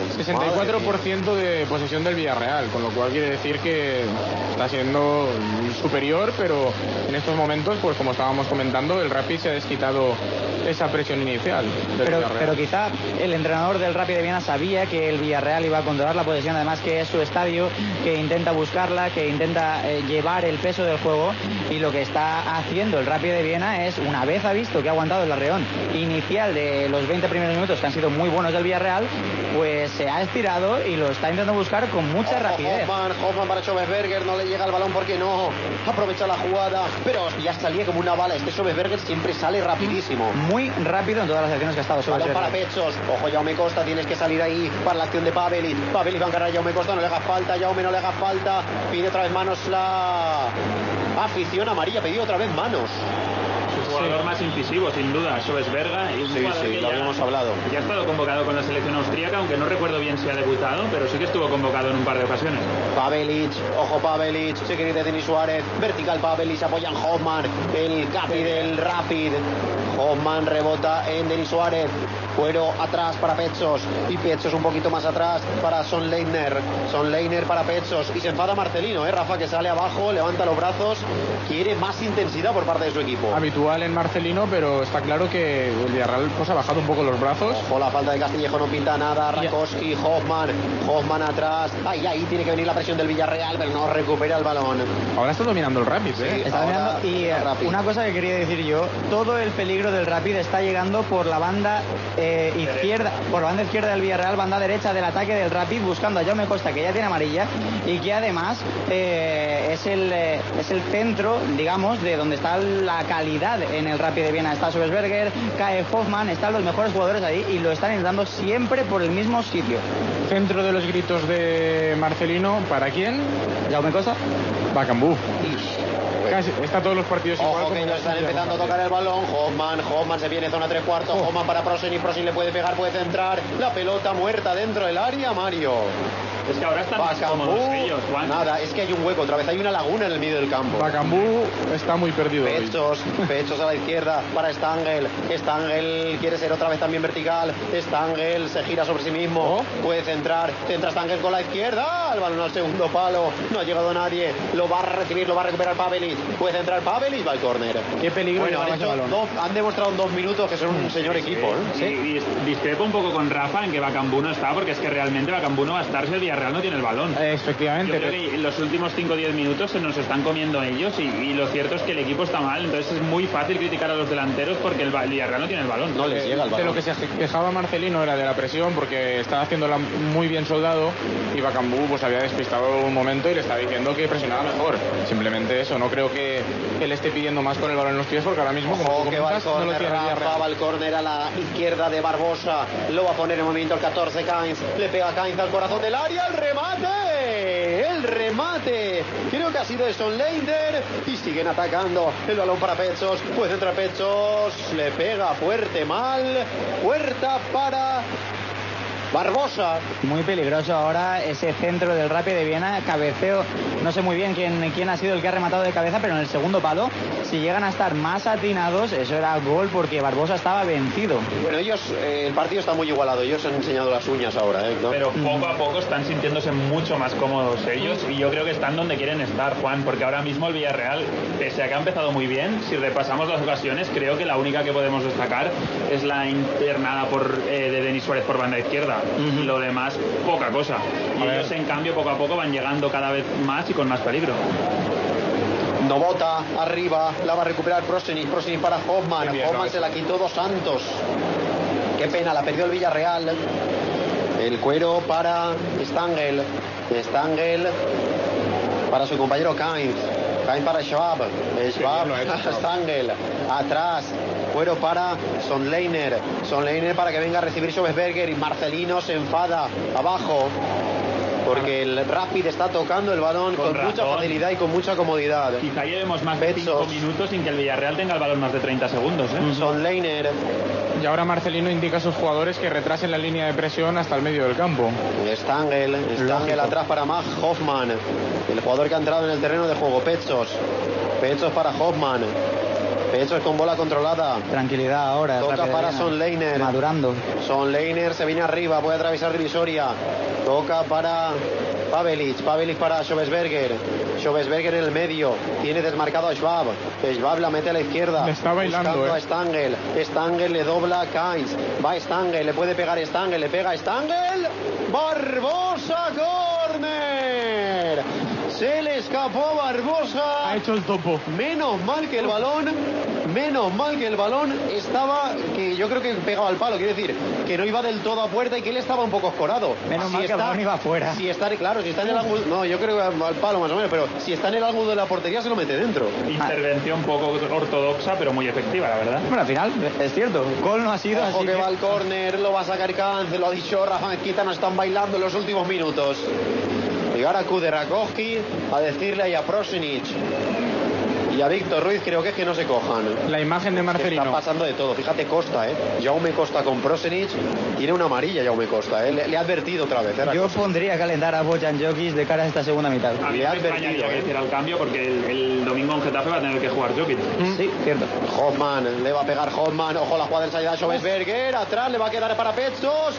64% de posesión del Villarreal, con lo cual quiere decir que está siendo superior, pero en estos momentos, pues como estábamos comentando, el Rapid se ha desquitado esa presión inicial del Villarreal. Pero quizá el entrenador del Rapid de Viena sabía que el Villarreal iba a controlar la posesión, además que es su estadio, que intenta buscarla, que intenta llevar el peso del juego, y lo que está haciendo el Rapid de Viena es, una vez ha visto que ha aguantado el arreón inicial de los 20 primeros minutos, que han sido muy buenos del Villarreal, pues se ha estirado y lo está intentando buscar con mucha rapidez. Hoffman para Schobesberger, no le llega el balón porque no aprovecha la jugada, pero ya salía como una bala. Schobesberger siempre sale rapidísimo. Muy rápido en todas las acciones que ha estado Schobesberger. Balón para Pechos, ojo Jaume Costa, tienes que salir ahí para la acción de Pavelic va a encargar a Jaume Costa, no le haga falta, Jaume no le haga falta, pide otra vez manos la afición amarilla, pedido otra vez manos. Jugador más incisivo, sin duda, Schobesberger. Sí, lo habíamos hablado. Ya ha estado convocado con la selección austríaca, aunque no recuerdo bien si ha debutado, pero sí que estuvo convocado en un par de ocasiones. Pavelic, ojo Pavelic, se quiere de Denis Suárez, vertical Pavelic, apoyan Hoffman, el capi del Rapid. Hoffman rebota en Denis Suárez. Cuero atrás para Pechos y Pechos un poquito más atrás para Son Leiner para Pechos y se enfada Marcelino, Rafa, que sale abajo, levanta los brazos, quiere más intensidad por parte de su equipo. Habitual en Marcelino, pero está claro que el Villarreal pues ha bajado un poco los brazos. Ojo, la falta de Castillejo no pinta nada. Rakowski, Hoffman atrás. Ahí tiene que venir la presión del Villarreal, pero no recupera el balón. Ahora está dominando el Rapid, Sí, está dominando. Y una cosa que quería decir yo, todo el peligro del Rapid está llegando por la banda izquierda, por la banda izquierda del Villarreal, banda derecha del ataque del Rapid, buscando a Jaume Costa, que ya tiene amarilla, y que además es el centro, digamos, de donde está la calidad en el Rapid de Viena. Está Schobesberger, cae Hoffman, están los mejores jugadores ahí y lo están entrando siempre por el mismo sitio. Centro de los gritos de Marcelino, ¿para quién? Jaume Costa. Bakambu. Casi, está todos los partidos igual. Ojo, que ya están empezando a tocar el balón. Hoffman se viene zona 3/4. Hoffman para Prosin le puede pegar, puede centrar. La pelota muerta dentro del área, Mario. Es que ahora están más cómodos ellos, Juan. Nada, es que hay un hueco otra vez, hay una laguna en el medio del campo. Bakambu está muy perdido. Pechos a la izquierda para Stangl. Stangl quiere ser otra vez también vertical. Stangl se gira sobre sí mismo. Puede centra Stangl con la izquierda. El balón al segundo palo. No ha llegado nadie. Lo va a recibir, lo va a recuperar Pavelic. Puede centrar Pavelic, va al córner. Qué peligro. Bueno, han demostrado en 2 minutos que son un señor equipo. Y discrepo un poco con Rafa en que Bakambu no está, porque es que realmente Bakambu no va a estar si el Villarreal no tiene el balón. Efectivamente. Yo creo que en los últimos 5 o 10 minutos se nos están comiendo ellos y lo cierto es que el equipo está mal, entonces es muy fácil criticar a los delanteros porque el Villarreal no tiene el balón. No les llega el balón. De lo que se quejaba Marcelino era de la presión, porque estaba haciéndola muy bien Soldado y Bakambu pues había despistado un momento y le estaba diciendo que presionaba mejor. Simplemente eso, no creo que él esté pidiendo más con el balón en los pies, porque ahora mismo Ojo, que va al córner, va al córner a la izquierda de Barbosa, lo va a poner en movimiento el 14 Kainz, le pega Kainz al corazón del área, el remate, creo que ha sido de Son Leiner y siguen atacando, el balón para Pechos, puede entrar Pechos, le pega fuerte, mal, puerta para Barbosa. Muy peligroso ahora ese centro del Rapid de Viena, cabeceo, no sé muy bien quién ha sido el que ha rematado de cabeza, pero en el segundo palo, si llegan a estar más atinados, eso era gol porque Barbosa estaba vencido. Bueno, ellos, el partido está muy igualado, ellos han enseñado las uñas ahora, ¿no? Pero poco a poco están sintiéndose mucho más cómodos ellos y yo creo que están donde quieren estar, Juan, porque ahora mismo el Villarreal, pese a que ha empezado muy bien, si repasamos las ocasiones, creo que la única que podemos destacar es la internada de Denis Suárez por banda izquierda. Lo demás, poca cosa. Y ellos, en cambio, poco a poco van llegando cada vez más y con más peligro. Novota arriba, la va a recuperar Prosin para Hoffman. Hoffman se la quitó Dos Santos. Qué pena, la perdió el Villarreal. El cuero para Stangl para su compañero Kainz para Schwab Stangl atrás, cuero para Son Leiner para que venga a recibir Schobesberger y Marcelino se enfada abajo porque el Rapid está tocando el balón con mucha facilidad y con mucha comodidad. Quizá llevemos más de 5 minutos sin que el Villarreal tenga el balón más de 30 segundos. Son Leiner. Y ahora Marcelino indica a sus jugadores que retrasen la línea de presión hasta el medio del campo. Stangl atrás para Mag Hoffman, el jugador que ha entrado en el terreno de juego. Pechos para Hoffman. Pechos con bola controlada. Tranquilidad ahora. Toca para Son Leiner. Madurando. Son Leiner se viene arriba, puede atravesar divisoria. Toca para Pavelic para Schobesberger en el medio. Tiene desmarcado a Schwab la mete a la izquierda. Le está bailando, a Stangl le dobla a Kainz. Va Stangl, le puede pegar Stangl, le pega Stangl. Barbosa, córner. Se le escapó a Barbosa. Ha hecho el topo. Menos mal que el balón estaba, que yo creo que pegaba al palo, quiero decir, que no iba del todo a puerta y que él estaba un poco escorado. Menos mal que el balón iba afuera. Si está en el ángulo, no, yo creo que al palo más o menos, pero si está en el ángulo de la portería se lo mete dentro. Intervención poco ortodoxa, pero muy efectiva, la verdad. Bueno, al final, es cierto, gol no ha sido. Ojo, que va al córner, lo va a sacar Kainz, lo ha dicho Rafa Mezquita, no están bailando en los últimos minutos. Y ahora acude Rakowski a decirle ahí a Prosin y a Víctor Ruiz creo que es que no se cojan. La imagen de Marcelino. Está pasando de todo. Fíjate Costa, Jaume Costa con Prosenich. Tiene una amarilla Jaume Costa, Le ha advertido otra vez. Yo pondría a calentar a Bojan Jokic de cara a esta segunda mitad. A mí me extrañaría que hiciera el cambio porque el domingo en Getafe va a tener que jugar Jokic. Sí, cierto. Hoffman, le va a pegar Hoffman. Ojo la jugada del salida de Schobesberger. Atrás le va a quedar para Pechos.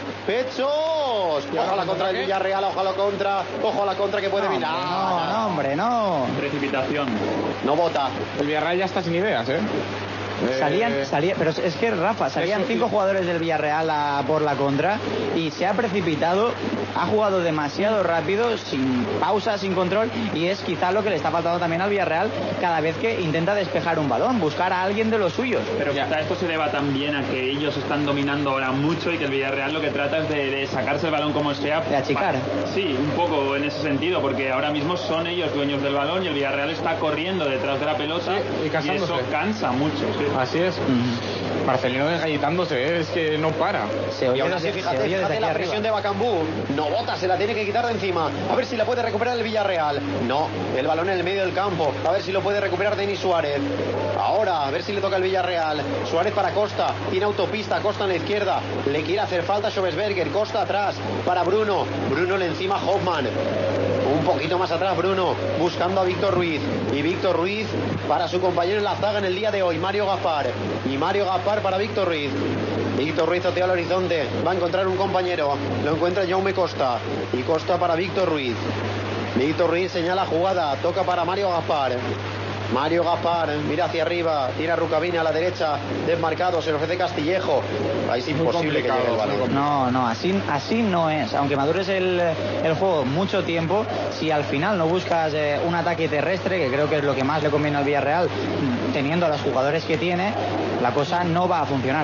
Ojo a la contra del Villarreal. Ojo a la contra que puede venir. No, hombre, no. Precipitación. No vota. El Villarreal ya está sin ideas, Salían, pero es que Rafa, salían 5 jugadores del Villarreal por la contra y se ha precipitado, ha jugado demasiado rápido, sin pausa, sin control, y es quizá lo que le está faltando también al Villarreal cada vez que intenta despejar un balón, buscar a alguien de los suyos. Pero quizá esto se deba también a que ellos están dominando ahora mucho y que el Villarreal lo que trata es de sacarse el balón como sea. De achicar. Sí, un poco en ese sentido, porque ahora mismo son ellos dueños del balón y el Villarreal está corriendo detrás de la pelota, y eso cansa mucho. Sí. Así es. Marcelino desgallitándose, es que no para. Y aún así, fíjate la presión de Bacambú. No bota, se la tiene que quitar de encima. A ver si la puede recuperar el Villarreal. No, el balón en el medio del campo. A ver si lo puede recuperar Denis Suárez. Ahora, a ver si le toca el Villarreal. Suárez para Costa. Tiene autopista, Costa en la izquierda. Le quiere hacer falta Schobesberger. Costa atrás para Bruno. Bruno le encima Hoffman. Un poquito más atrás Bruno, buscando a Víctor Ruiz. Y Víctor Ruiz para su compañero en la zaga en el día de hoy, Mario Gaspar. Y Mario Gaspar para Víctor Ruiz. Víctor Ruiz otea al horizonte. Va a encontrar un compañero. Lo encuentra Jaume Costa. Y Costa para Víctor Ruiz. Víctor Ruiz señala jugada. Toca para Mario Gaspar. Mario Gaspar mira hacia arriba, tira Rukavina a la derecha, desmarcado, se le ofrece Castillejo. Ahí es imposible que llegue el balón. No, así no es. Aunque madures el juego mucho tiempo, si al final no buscas un ataque terrestre, que creo que es lo que más le conviene al Villarreal, teniendo a los jugadores que tiene, la cosa no va a funcionar.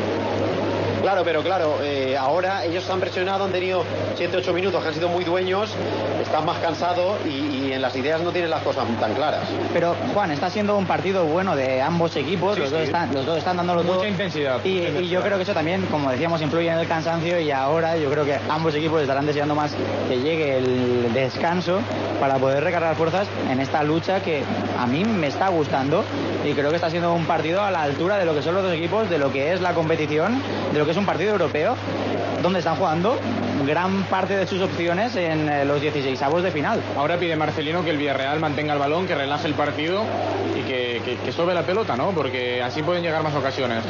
Claro, pero ahora ellos han presionado, han tenido 7-8 minutos, que han sido muy dueños, están más cansados y en las ideas no tienen las cosas tan claras. Pero, Juan, está siendo un partido bueno de ambos equipos, los dos están dándolo todo. Mucha intensidad. Y yo creo que eso también, como decíamos, influye en el cansancio, y ahora yo creo que ambos equipos estarán deseando más que llegue el descanso para poder recargar fuerzas en esta lucha que a mí me está gustando, y creo que está siendo un partido a la altura de lo que son los dos equipos, de lo que es la competición, de lo que es un partido europeo, donde están jugando gran parte de sus opciones en los 16avos de final. Ahora pide Marcelino que el Villarreal mantenga el balón, que relaje el partido y que sobe la pelota, ¿no? Porque así pueden llegar más ocasiones.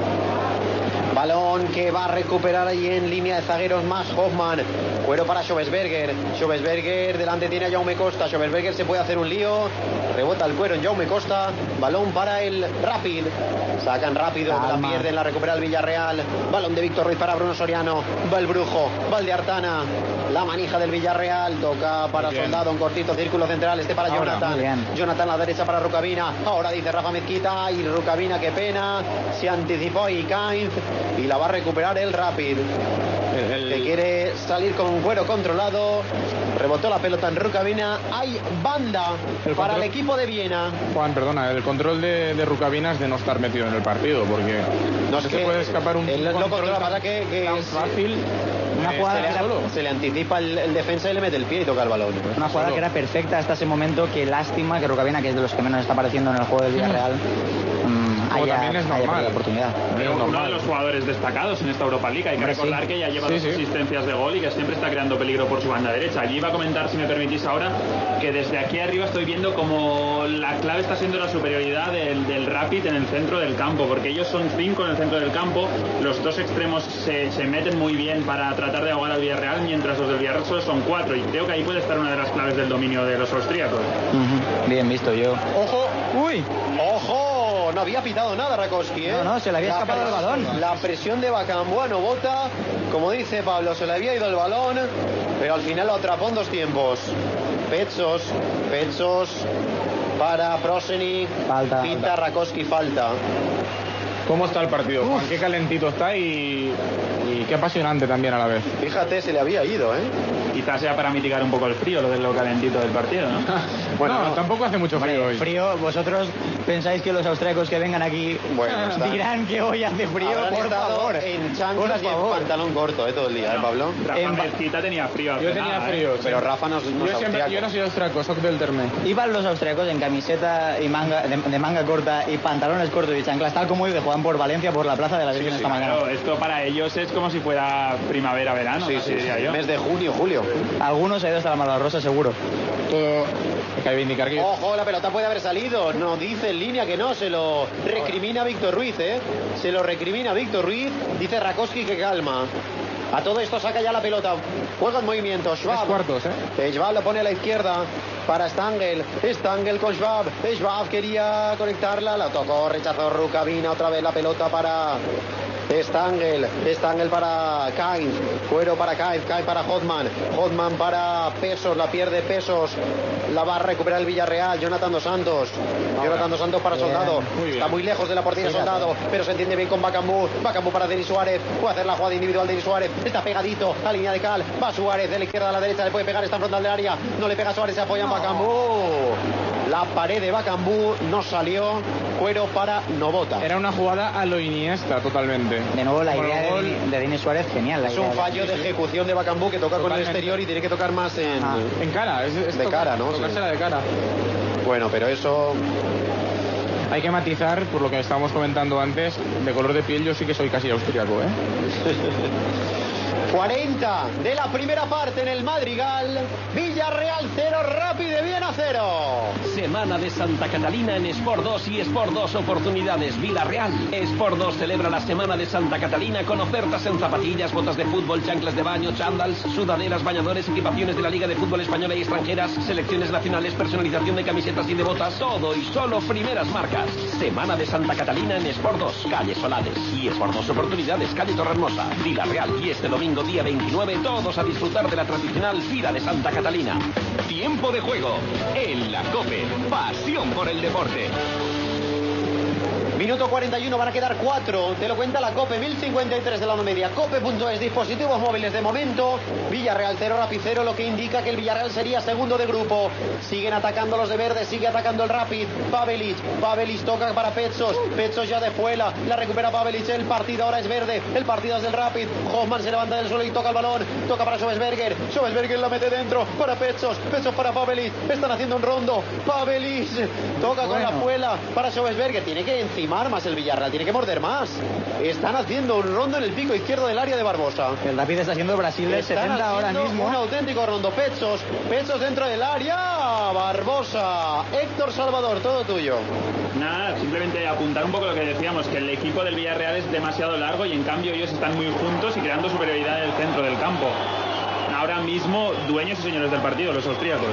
Balón que va a recuperar ahí en línea de zagueros más Hoffman. Cuero para Schobesberger. Schobesberger delante tiene a Jaume Costa. Schobesberger se puede hacer un lío. Rebota el cuero en Jaume Costa. Balón para el Rapid. Sacan rápido, la pierden, la recupera el Villarreal. Balón de Víctor Ruiz para Bruno Soriano. Va el Brujo, va el de Artana. La manija del Villarreal. Toca para Soldado, un cortito círculo central. Para Jonathan. Jonathan a la derecha para Rukavina. Ahora dice Rafa Mezquita. Y Rukavina, qué pena. Se anticipó y Kainz. Y la va a recuperar el Rapid. Que quiere salir con un cuero controlado. Rebotó la pelota en Rukavina. Hay banda para el equipo de Viena. Juan, perdona, el control de Rukavina es de no estar metido en el partido, porque no se puede escapar un control tan fácil. Una jugada se le anticipa el defensa y le mete el pie y toca el balón. Una jugada que era perfecta hasta ese momento. Qué lástima que Rukavina, que es de los que menos está apareciendo en el juego del Villarreal, también es normal la oportunidad. Uno de los jugadores destacados en esta Europa League. Hay que recordar que ya lleva 2 asistencias de gol y que siempre está creando peligro por su banda derecha. Allí iba a comentar, si me permitís ahora, que desde aquí arriba estoy viendo como la clave está siendo la superioridad del Rapid en el centro del campo, porque ellos son 5 en el centro del campo, los 2 extremos se meten muy bien para tratar de ahogar al Villarreal, mientras los del Villarreal solo son 4, y creo que ahí puede estar una de las claves del dominio de los austríacos. Bien visto. ¡Ojo! ¡Uy! ¡Ojo! No había pitado nada Rakowski, ¿eh? No, se le había escapado el balón. La presión de Bacambuano bota, como dice Pablo, se le había ido el balón, pero al final lo atrapó en 2 tiempos. Pechos para Prosenich, pinta Rakowski, falta. ¿Cómo está el partido, Juan? Qué calentito está y qué apasionante también a la vez. Fíjate, se le había ido, ¿eh? Quizás sea para mitigar un poco el frío, lo de lo calentito del partido, ¿no? Bueno, no, tampoco hace mucho frío hoy. Frío, ¿vosotros pensáis que los austríacos que vengan aquí dirán que hoy hace frío? Por favor. En chanclas y en pantalón corto todo el día, Pablo. Rafa Mezquita tenía frío. Yo tenía frío. Pero Rafa no es austriaco. Yo no soy austriaco, soy del Terme. Iban los austriacos en camiseta y manga, de manga corta y pantalones cortos y chanclas, tal como hoy de Juan por Valencia por la Plaza de la Virgen esta mañana. Claro, esto para ellos es como si fuera primavera-verano, diría yo. Mes de junio, julio. Algunos ha ido hasta la Malvarrosa seguro. Todo hay que reivindicar que... Ojo, la pelota puede haber salido. No dice en línea que no. Se lo recrimina Víctor Ruiz, Se lo recrimina Víctor Ruiz. Dice Rakowski que calma. A todo esto saca ya la pelota. Juega en movimiento. Schwab. 3 cuartos, Schwab lo pone a la izquierda para Stangl. Stangl con Schwab. Schwab quería conectarla. La tocó, rechazó Rukavina. Otra vez la pelota para Stangl. Stangl para Kainz. Cuero para Kainz. Kainz para Hodman. Hodman para Pesos. La pierde Pesos. La va a recuperar el Villarreal. Jonathan Dos Santos. Jonathan Dos Santos para Soldado. Está muy lejos de la portería Soldado. Pero se entiende bien con Bakambu. Bakambu para Denis Suárez. Puede hacer la jugada individual Denis Suárez. Está pegadito a línea de cal. Va Suárez de la izquierda a la derecha. Le puede pegar. Está en frontal del área. No le pega Suárez. Se apoya en Bakambu. La pared de Bakambu no salió. Cuero para Novota. Era una jugada a lo Iniesta totalmente. De nuevo la idea de Denis Suárez, genial. Es un fallo de ejecución de Bakambu que toca con el exterior y tiene que tocar más en cara. Es de cara, ¿no? Tocársela de cara. Bueno, pero eso... Hay que matizar, por lo que estábamos comentando antes, de color de piel yo sí que soy casi austriaco, 40 de la primera parte en el Madrigal. Villarreal 0, Rapid de Viena 0. Semana de Santa Catalina en Sport 2 y Sport 2 Oportunidades Villarreal. Sport 2 celebra la Semana de Santa Catalina con ofertas en zapatillas, botas de fútbol, chanclas de baño, chándals, sudaderas, bañadores, equipaciones de la Liga de Fútbol Española y extranjeras, selecciones nacionales, personalización de camisetas y de botas, todo y solo primeras marcas. Semana de Santa Catalina en Sport 2, calle Solades, y Sport 2 Oportunidades, calle Torrehermosa, Villarreal. Y este domingo día 29, todos a disfrutar de la tradicional Fira de Santa Catalina. Tiempo de juego en la COPE. Pasión por el deporte. Minuto 41, van a quedar 4. Te lo cuenta la COPE, 1053 de la onda media. COPE.es, dispositivos móviles de momento. Villarreal 0, Rapid 0, lo que indica que el Villarreal sería segundo de grupo. Siguen atacando los de verde, sigue atacando el Rapid. Pavelic toca para Petsos. Petsos ya de fuera, la recupera Pavelic. El partido ahora es verde, el partido es del Rapid. Hoffman se levanta del suelo y toca el balón. Toca para Schobesberger. Schobesberger la mete dentro para Petsos. Petsos para Pavelic. Están haciendo un rondo. Pavelic toca con la fuela para Schobesberger. Tiene que encimar más el Villarreal, tiene que morder más. Están haciendo un rondo en el pico izquierdo del área de Barbosa. El Rapid está haciendo Brasil de 70 ahora mismo. Un auténtico rondo. Petsos dentro del área. Barbosa. Héctor Salvador, todo tuyo. Nada, simplemente apuntar un poco lo que decíamos, que el equipo del Villarreal es demasiado largo y en cambio ellos están muy juntos y creando superioridad en el centro del campo. Ahora mismo, dueños y señores del partido, los austríacos.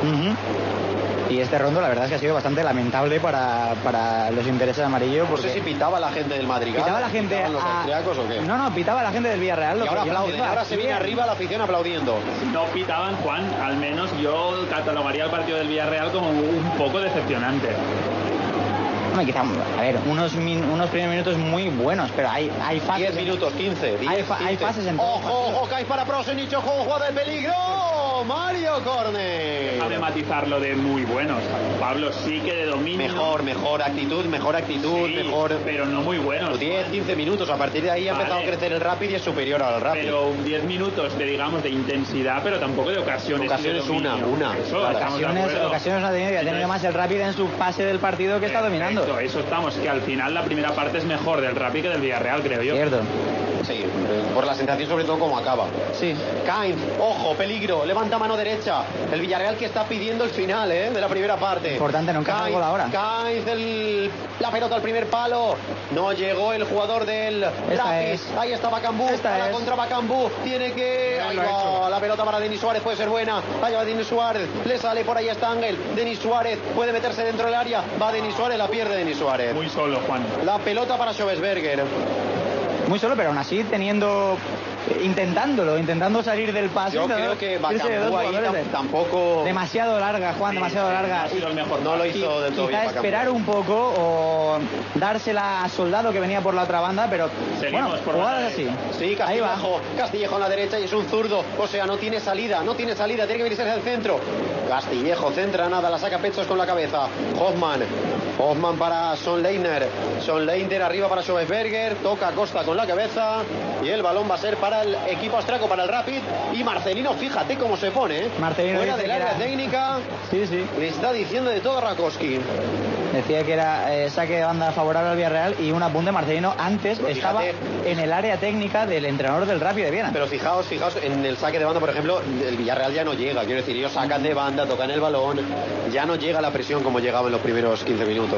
Y este rondo la verdad es que ha sido bastante lamentable para los intereses amarillos. Porque... No sé si pitaba la gente del Madrid. ¿Pitaba la gente los austriacos o qué? No, pitaba la gente del Villarreal. Y ahora aplauden, ahora se viene arriba la afición aplaudiendo. No pitaban, Juan, al menos yo catalogaría el partido del Villarreal como un poco decepcionante. Bueno, quizá, a ver, unos primeros minutos muy buenos, pero hay fases. 10 minutos, 15. Hay fases en todo. Ojo, cae para Prosenich, ojo, jugada de peligro. Mario Corne. Deja de matizarlo de muy buenos. Pablo, sí que de dominio. Mejor actitud, sí, mejor. Pero no muy buenos. 10, 15 minutos. A partir de ahí ha empezado a crecer el Rapid y es superior al Rapid. Pero 10 minutos de intensidad, pero tampoco de ocasiones. Ocasiones una. Eso, claro. Ocasiones no ha tenido más el Rapid en su fase del partido que está dominando. Eso estamos, que al final la primera parte es mejor del Rapid que del Villarreal, creo yo. Cierto. Sí, por la sensación sobre todo como acaba. Sí. Kainz, ojo, peligro, levanta mano derecha. El Villarreal que está pidiendo el final, de la primera parte. Importante, no encaja el gol ahora. Kainz, la pelota al primer palo. No llegó el jugador del Rapid. Ahí está Bakambu, contra Bakambu. Tiene que... Ahí va, la pelota para Denis Suárez, puede ser buena. Ahí va Denis Suárez, le sale por ahí Stangl. Denis Suárez puede meterse dentro del área. Va Denis Suárez, la pierde Denis Suárez. Muy solo, Juan. La pelota para Schobesberger. Muy solo, pero aún así teniendo intentando salir del pase. Yo creo que Bakambu ahí tampoco... Demasiado larga, Juan, demasiado larga. No lo hizo del todo bien. Quizá esperar un poco o dársela a Soldado que venía por la otra banda, pero seguimos bueno, por jugadas así. Sí, Castillejo en la derecha y es un zurdo. O sea, no tiene salida, tiene que venirse hacia el centro. Castillejo centra, nada, la saca pechos con la cabeza. Hoffman para Sonleitner. Sonleitner arriba para Schobesberger. Toca Costa con la cabeza. Y el balón va a ser para el equipo austriaco, para el Rapid. Y Marcelino, fíjate cómo se pone, Marcelino fuera del área técnica. Sí. Le está diciendo de todo a Rakowski. Decía que era saque de banda favorable al Villarreal y un apunte. Marcelino antes estaba en el área técnica del entrenador del Rapid de Viena. Pero fijaos, en el saque de banda, por ejemplo, el Villarreal ya no llega. Quiero decir, ellos sacan de banda, tocan el balón. Ya no llega la presión como llegaba en los primeros 15 minutos.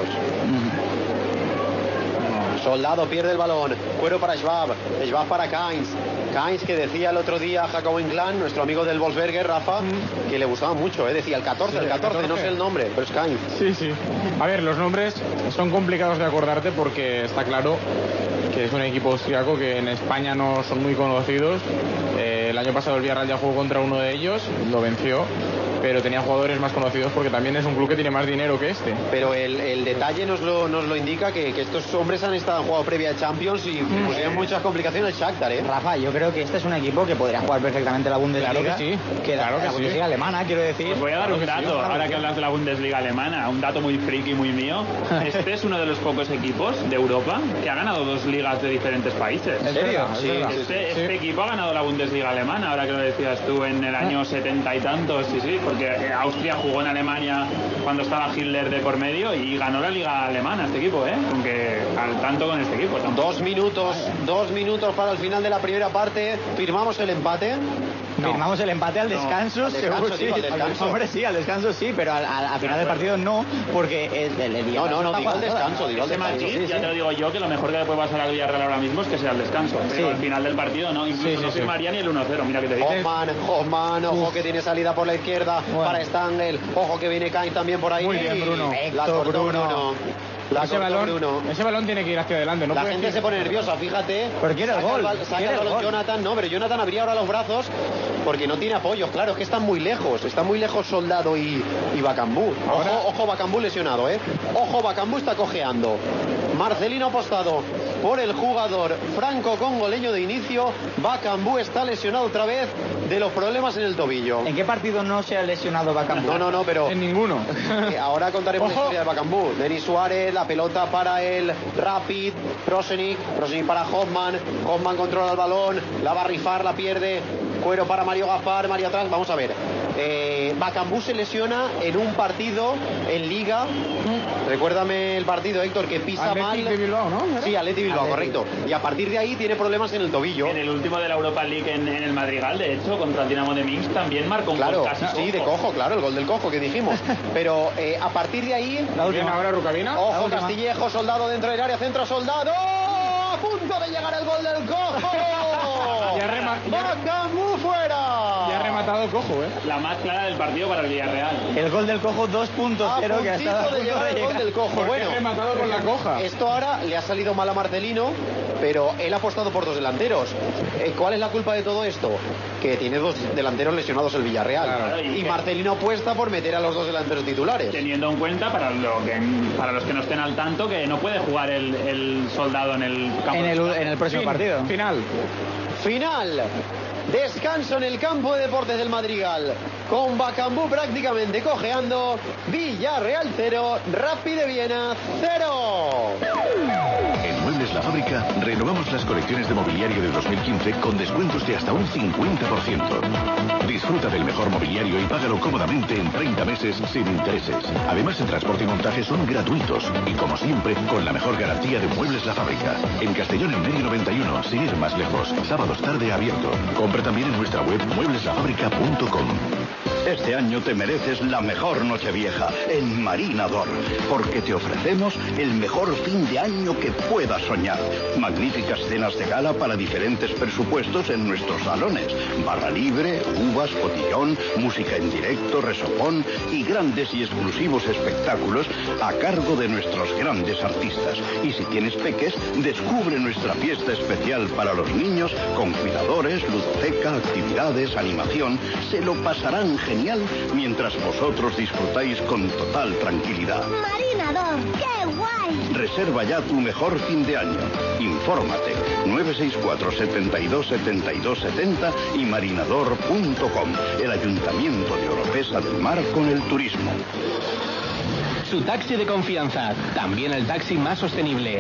Soldado pierde el balón. Cuero para Schwab para Kainz que decía el otro día Jacob Inclán, nuestro amigo del Wolfsberger, Rafa, que le gustaba mucho, decía el 14, no sé el nombre, pero es Kainz. Sí. A ver, los nombres son complicados de acordarte porque está claro que es un equipo austriaco que en España no son muy conocidos. El año pasado el Villarreal ya jugó contra uno de ellos, lo venció, pero tenía jugadores más conocidos porque también es un club que tiene más dinero que este. Pero el detalle nos lo indica que estos hombres han jugado previa de Champions y pusieron muchas complicaciones el Shakhtar, Rafa, yo creo que este es un equipo que podría jugar perfectamente la Bundesliga. Claro que sí. La Bundesliga alemana, quiero decir. Os voy a dar un dato, ahora que hablas de la Bundesliga alemana, un dato muy friki, muy mío. Este es uno de los pocos equipos de Europa que ha ganado 2 ligas de diferentes países. ¿En serio? Sí. Este equipo ha ganado la Bundesliga alemana, ahora que lo decías tú, en el año 70 y tantos, sí, porque Austria jugó en Alemania cuando estaba Hitler de por medio y ganó la liga alemana este equipo, aunque al tanto con este equipo. 2 minutos para el final de la primera parte. ¿Firmamos el empate? No. Firmamos el empate al descanso, seguro sí. Hombre, sí, al descanso sí, pero al final del partido no, porque el digo al descanso. Ya te lo digo yo, que lo mejor que le puede pasar al Villarreal ahora mismo es que sea al descanso. Pero al final del partido no, incluso no firmaría ni el 1-0, mira que te dices. Hoffman, ojo que tiene salida por la izquierda para Stangl, ojo que viene Kainz también por ahí. Muy bien, Bruno. La cortó Bruno. Ese balón tiene que ir hacia adelante. La gente se pone nerviosa, fíjate. Pero quiere el gol. Saca el balón Jonathan, pero Jonathan abría ahora los brazos porque no tiene apoyo. Claro, es que están muy lejos Soldado y Bakambu. Ojo Bakambu lesionado, Ojo, Bakambu está cojeando. Marcelino apostado por el jugador franco-congoleño de inicio. Bakambu está lesionado otra vez de los problemas en el tobillo. ¿En qué partido no se ha lesionado Bakambu? No, pero... En ninguno. Ahora contaremos la historia de Bakambu. Denis Suárez, la pelota para el Rapid. Prosenik para Hoffman controla el balón, la va a rifar, la pierde. Cuero para Mario Gaspar, Mario atrás. Vamos a ver. Bakambu se lesiona en un partido en Liga. Recuérdame el partido, Héctor, que pisa Athletic mal. de Bilbao, ¿no? Sí, Athletic Bilbao, correcto. Y a partir de ahí tiene problemas en el tobillo. En el último de la Europa League en el Madrigal, de hecho, contra el Dinamo de Minsk también marcó un gol casi cojo. Sí, de cojo, claro, el gol del cojo que dijimos. Pero a partir de ahí... La última ahora, Rukavina. Ojo, Castillejo, Soldado dentro del área, centro, Soldado. A punto de llegar el gol del cojo. Bakambu fuera. Ya ha rematado cojo, La más clara del partido para el Villarreal. El gol del cojo 2.0 que ha estado de llegar el gol del cojo. Bueno, ha rematado con la coja. Esto ahora le ha salido mal a Marcelino, pero él ha apostado por 2 delanteros. ¿Cuál es la culpa de todo esto? Que tiene 2 delanteros lesionados el Villarreal. Claro, y Marcelino apuesta por meter a los 2 delanteros titulares. Teniendo en cuenta, para los que no estén al tanto, que no puede jugar el Soldado en el campo. En el próximo partido. Final. Descanso en el campo de deportes del Madrigal. Con Bakambu prácticamente cojeando. Villarreal 0, Rapid de Viena 0. En Muebles La Fábrica renovamos las colecciones de mobiliario de 2015 con descuentos de hasta un 50%. Disfruta del mejor mobiliario y págalo cómodamente en 30 meses sin intereses. Además, el transporte y montaje son gratuitos. Y como siempre, con la mejor garantía de Muebles La Fábrica. En Castellón en Medio 91, sin ir más lejos. Sábados tarde abierto. Compra también en nuestra web muebleslafábrica.com. Este año te mereces la mejor Nochevieja en Marinador, porque te ofrecemos el mejor fin de año que puedas soñar. Magníficas cenas de gala para diferentes presupuestos en nuestros salones. Barra libre, uvas, cotillón, música en directo, resopón y grandes y exclusivos espectáculos a cargo de nuestros grandes artistas. Y si tienes peques, descubre nuestra fiesta especial para los niños con cuidadores, ludoteca, actividades, animación. Se lo pasarán genial mientras vosotros disfrutáis con total tranquilidad. Marinador, ¡qué guay! Reserva ya tu mejor fin de año. Infórmate 964 72 72 70 y marinador.com. El Ayuntamiento de Oropesa del Mar con el turismo. Su taxi de confianza, también el taxi más sostenible.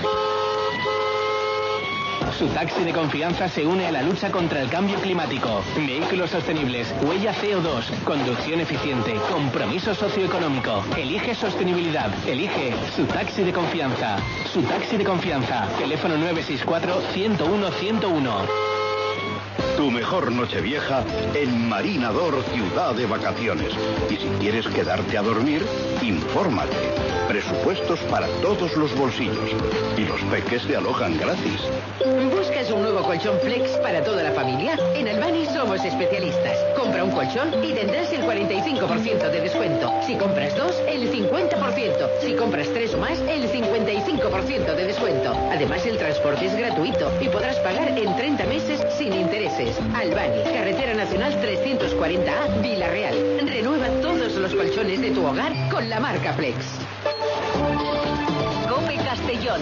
Su taxi de confianza se une a la lucha contra el cambio climático. Vehículos sostenibles, huella CO2, conducción eficiente, compromiso socioeconómico. Elige sostenibilidad. Elige su taxi de confianza. Su taxi de confianza. Teléfono 964-101-101. Tu mejor Nochevieja en Marinador, ciudad de vacaciones. Y si quieres quedarte a dormir, infórmate. Presupuestos para todos los bolsillos. Y los peques se alojan gratis. ¿Buscas un nuevo colchón Flex para toda la familia? En Albani somos especialistas. Compra un colchón y tendrás el 45% de descuento. Si compras dos, el 50%. Si compras tres o más, el 55% de descuento. Además, el transporte es gratuito y podrás pagar en 30 meses sin intereses. Albani, Carretera Nacional 340A, Vila-real. Renueva todos los colchones de tu hogar con la marca Flex. Cope Castellón.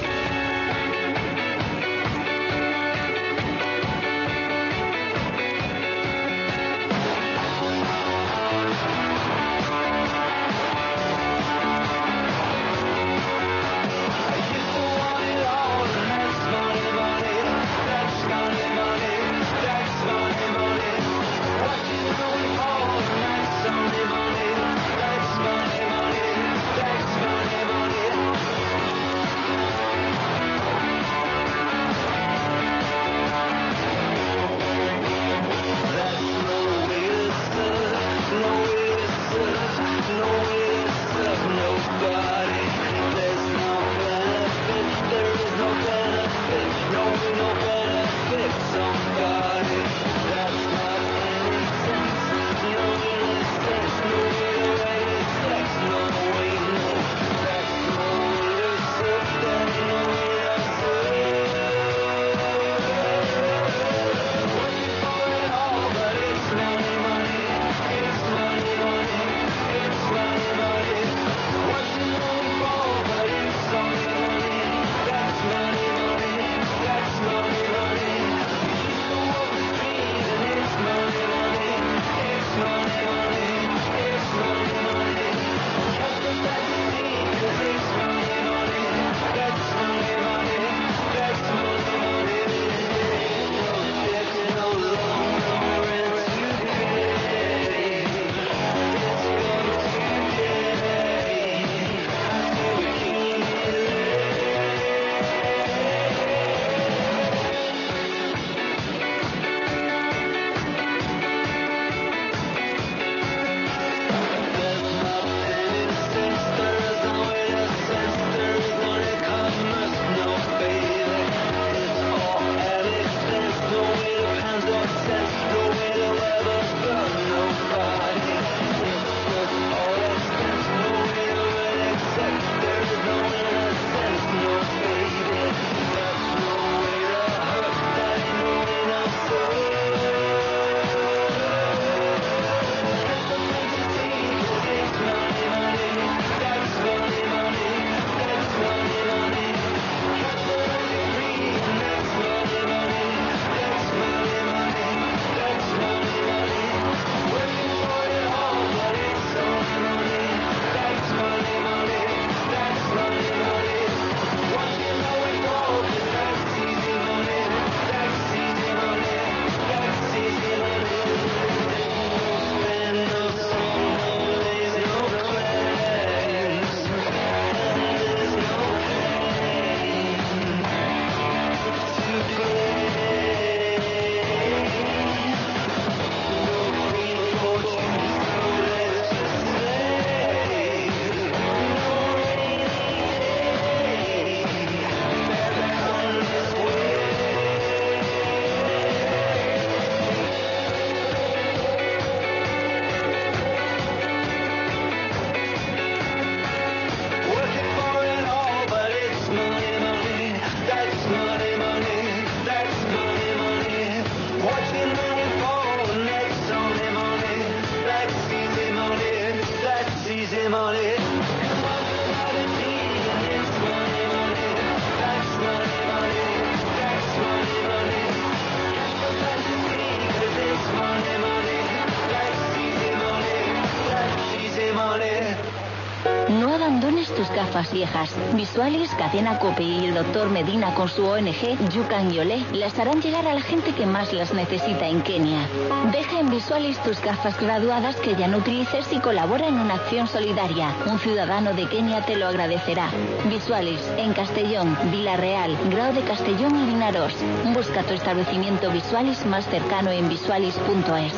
gafas viejas. Visualis, Cadena COPE y el Dr. Medina con su ONG Yukan Yole las harán llegar a la gente que más las necesita en Kenia. Deja en Visualis tus gafas graduadas que ya no utilices y colabora en una acción solidaria. Un ciudadano de Kenia te lo agradecerá. Visualis, en Castellón, Villarreal, Grao de Castellón y Vinarós. Busca tu establecimiento Visualis más cercano en visualis.es.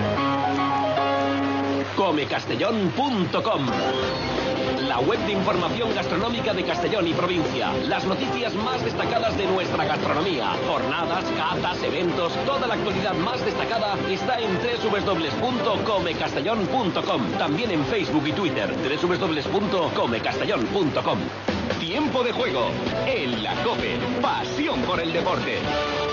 Comecastellón.com, la web de información gastronómica de Castellón y provincia. Las noticias más destacadas de nuestra gastronomía. Jornadas, catas, eventos, toda la actualidad más destacada está en www.comecastellón.com. También en Facebook y Twitter, www.comecastellón.com. Tiempo de juego en la COPE. Pasión por el deporte.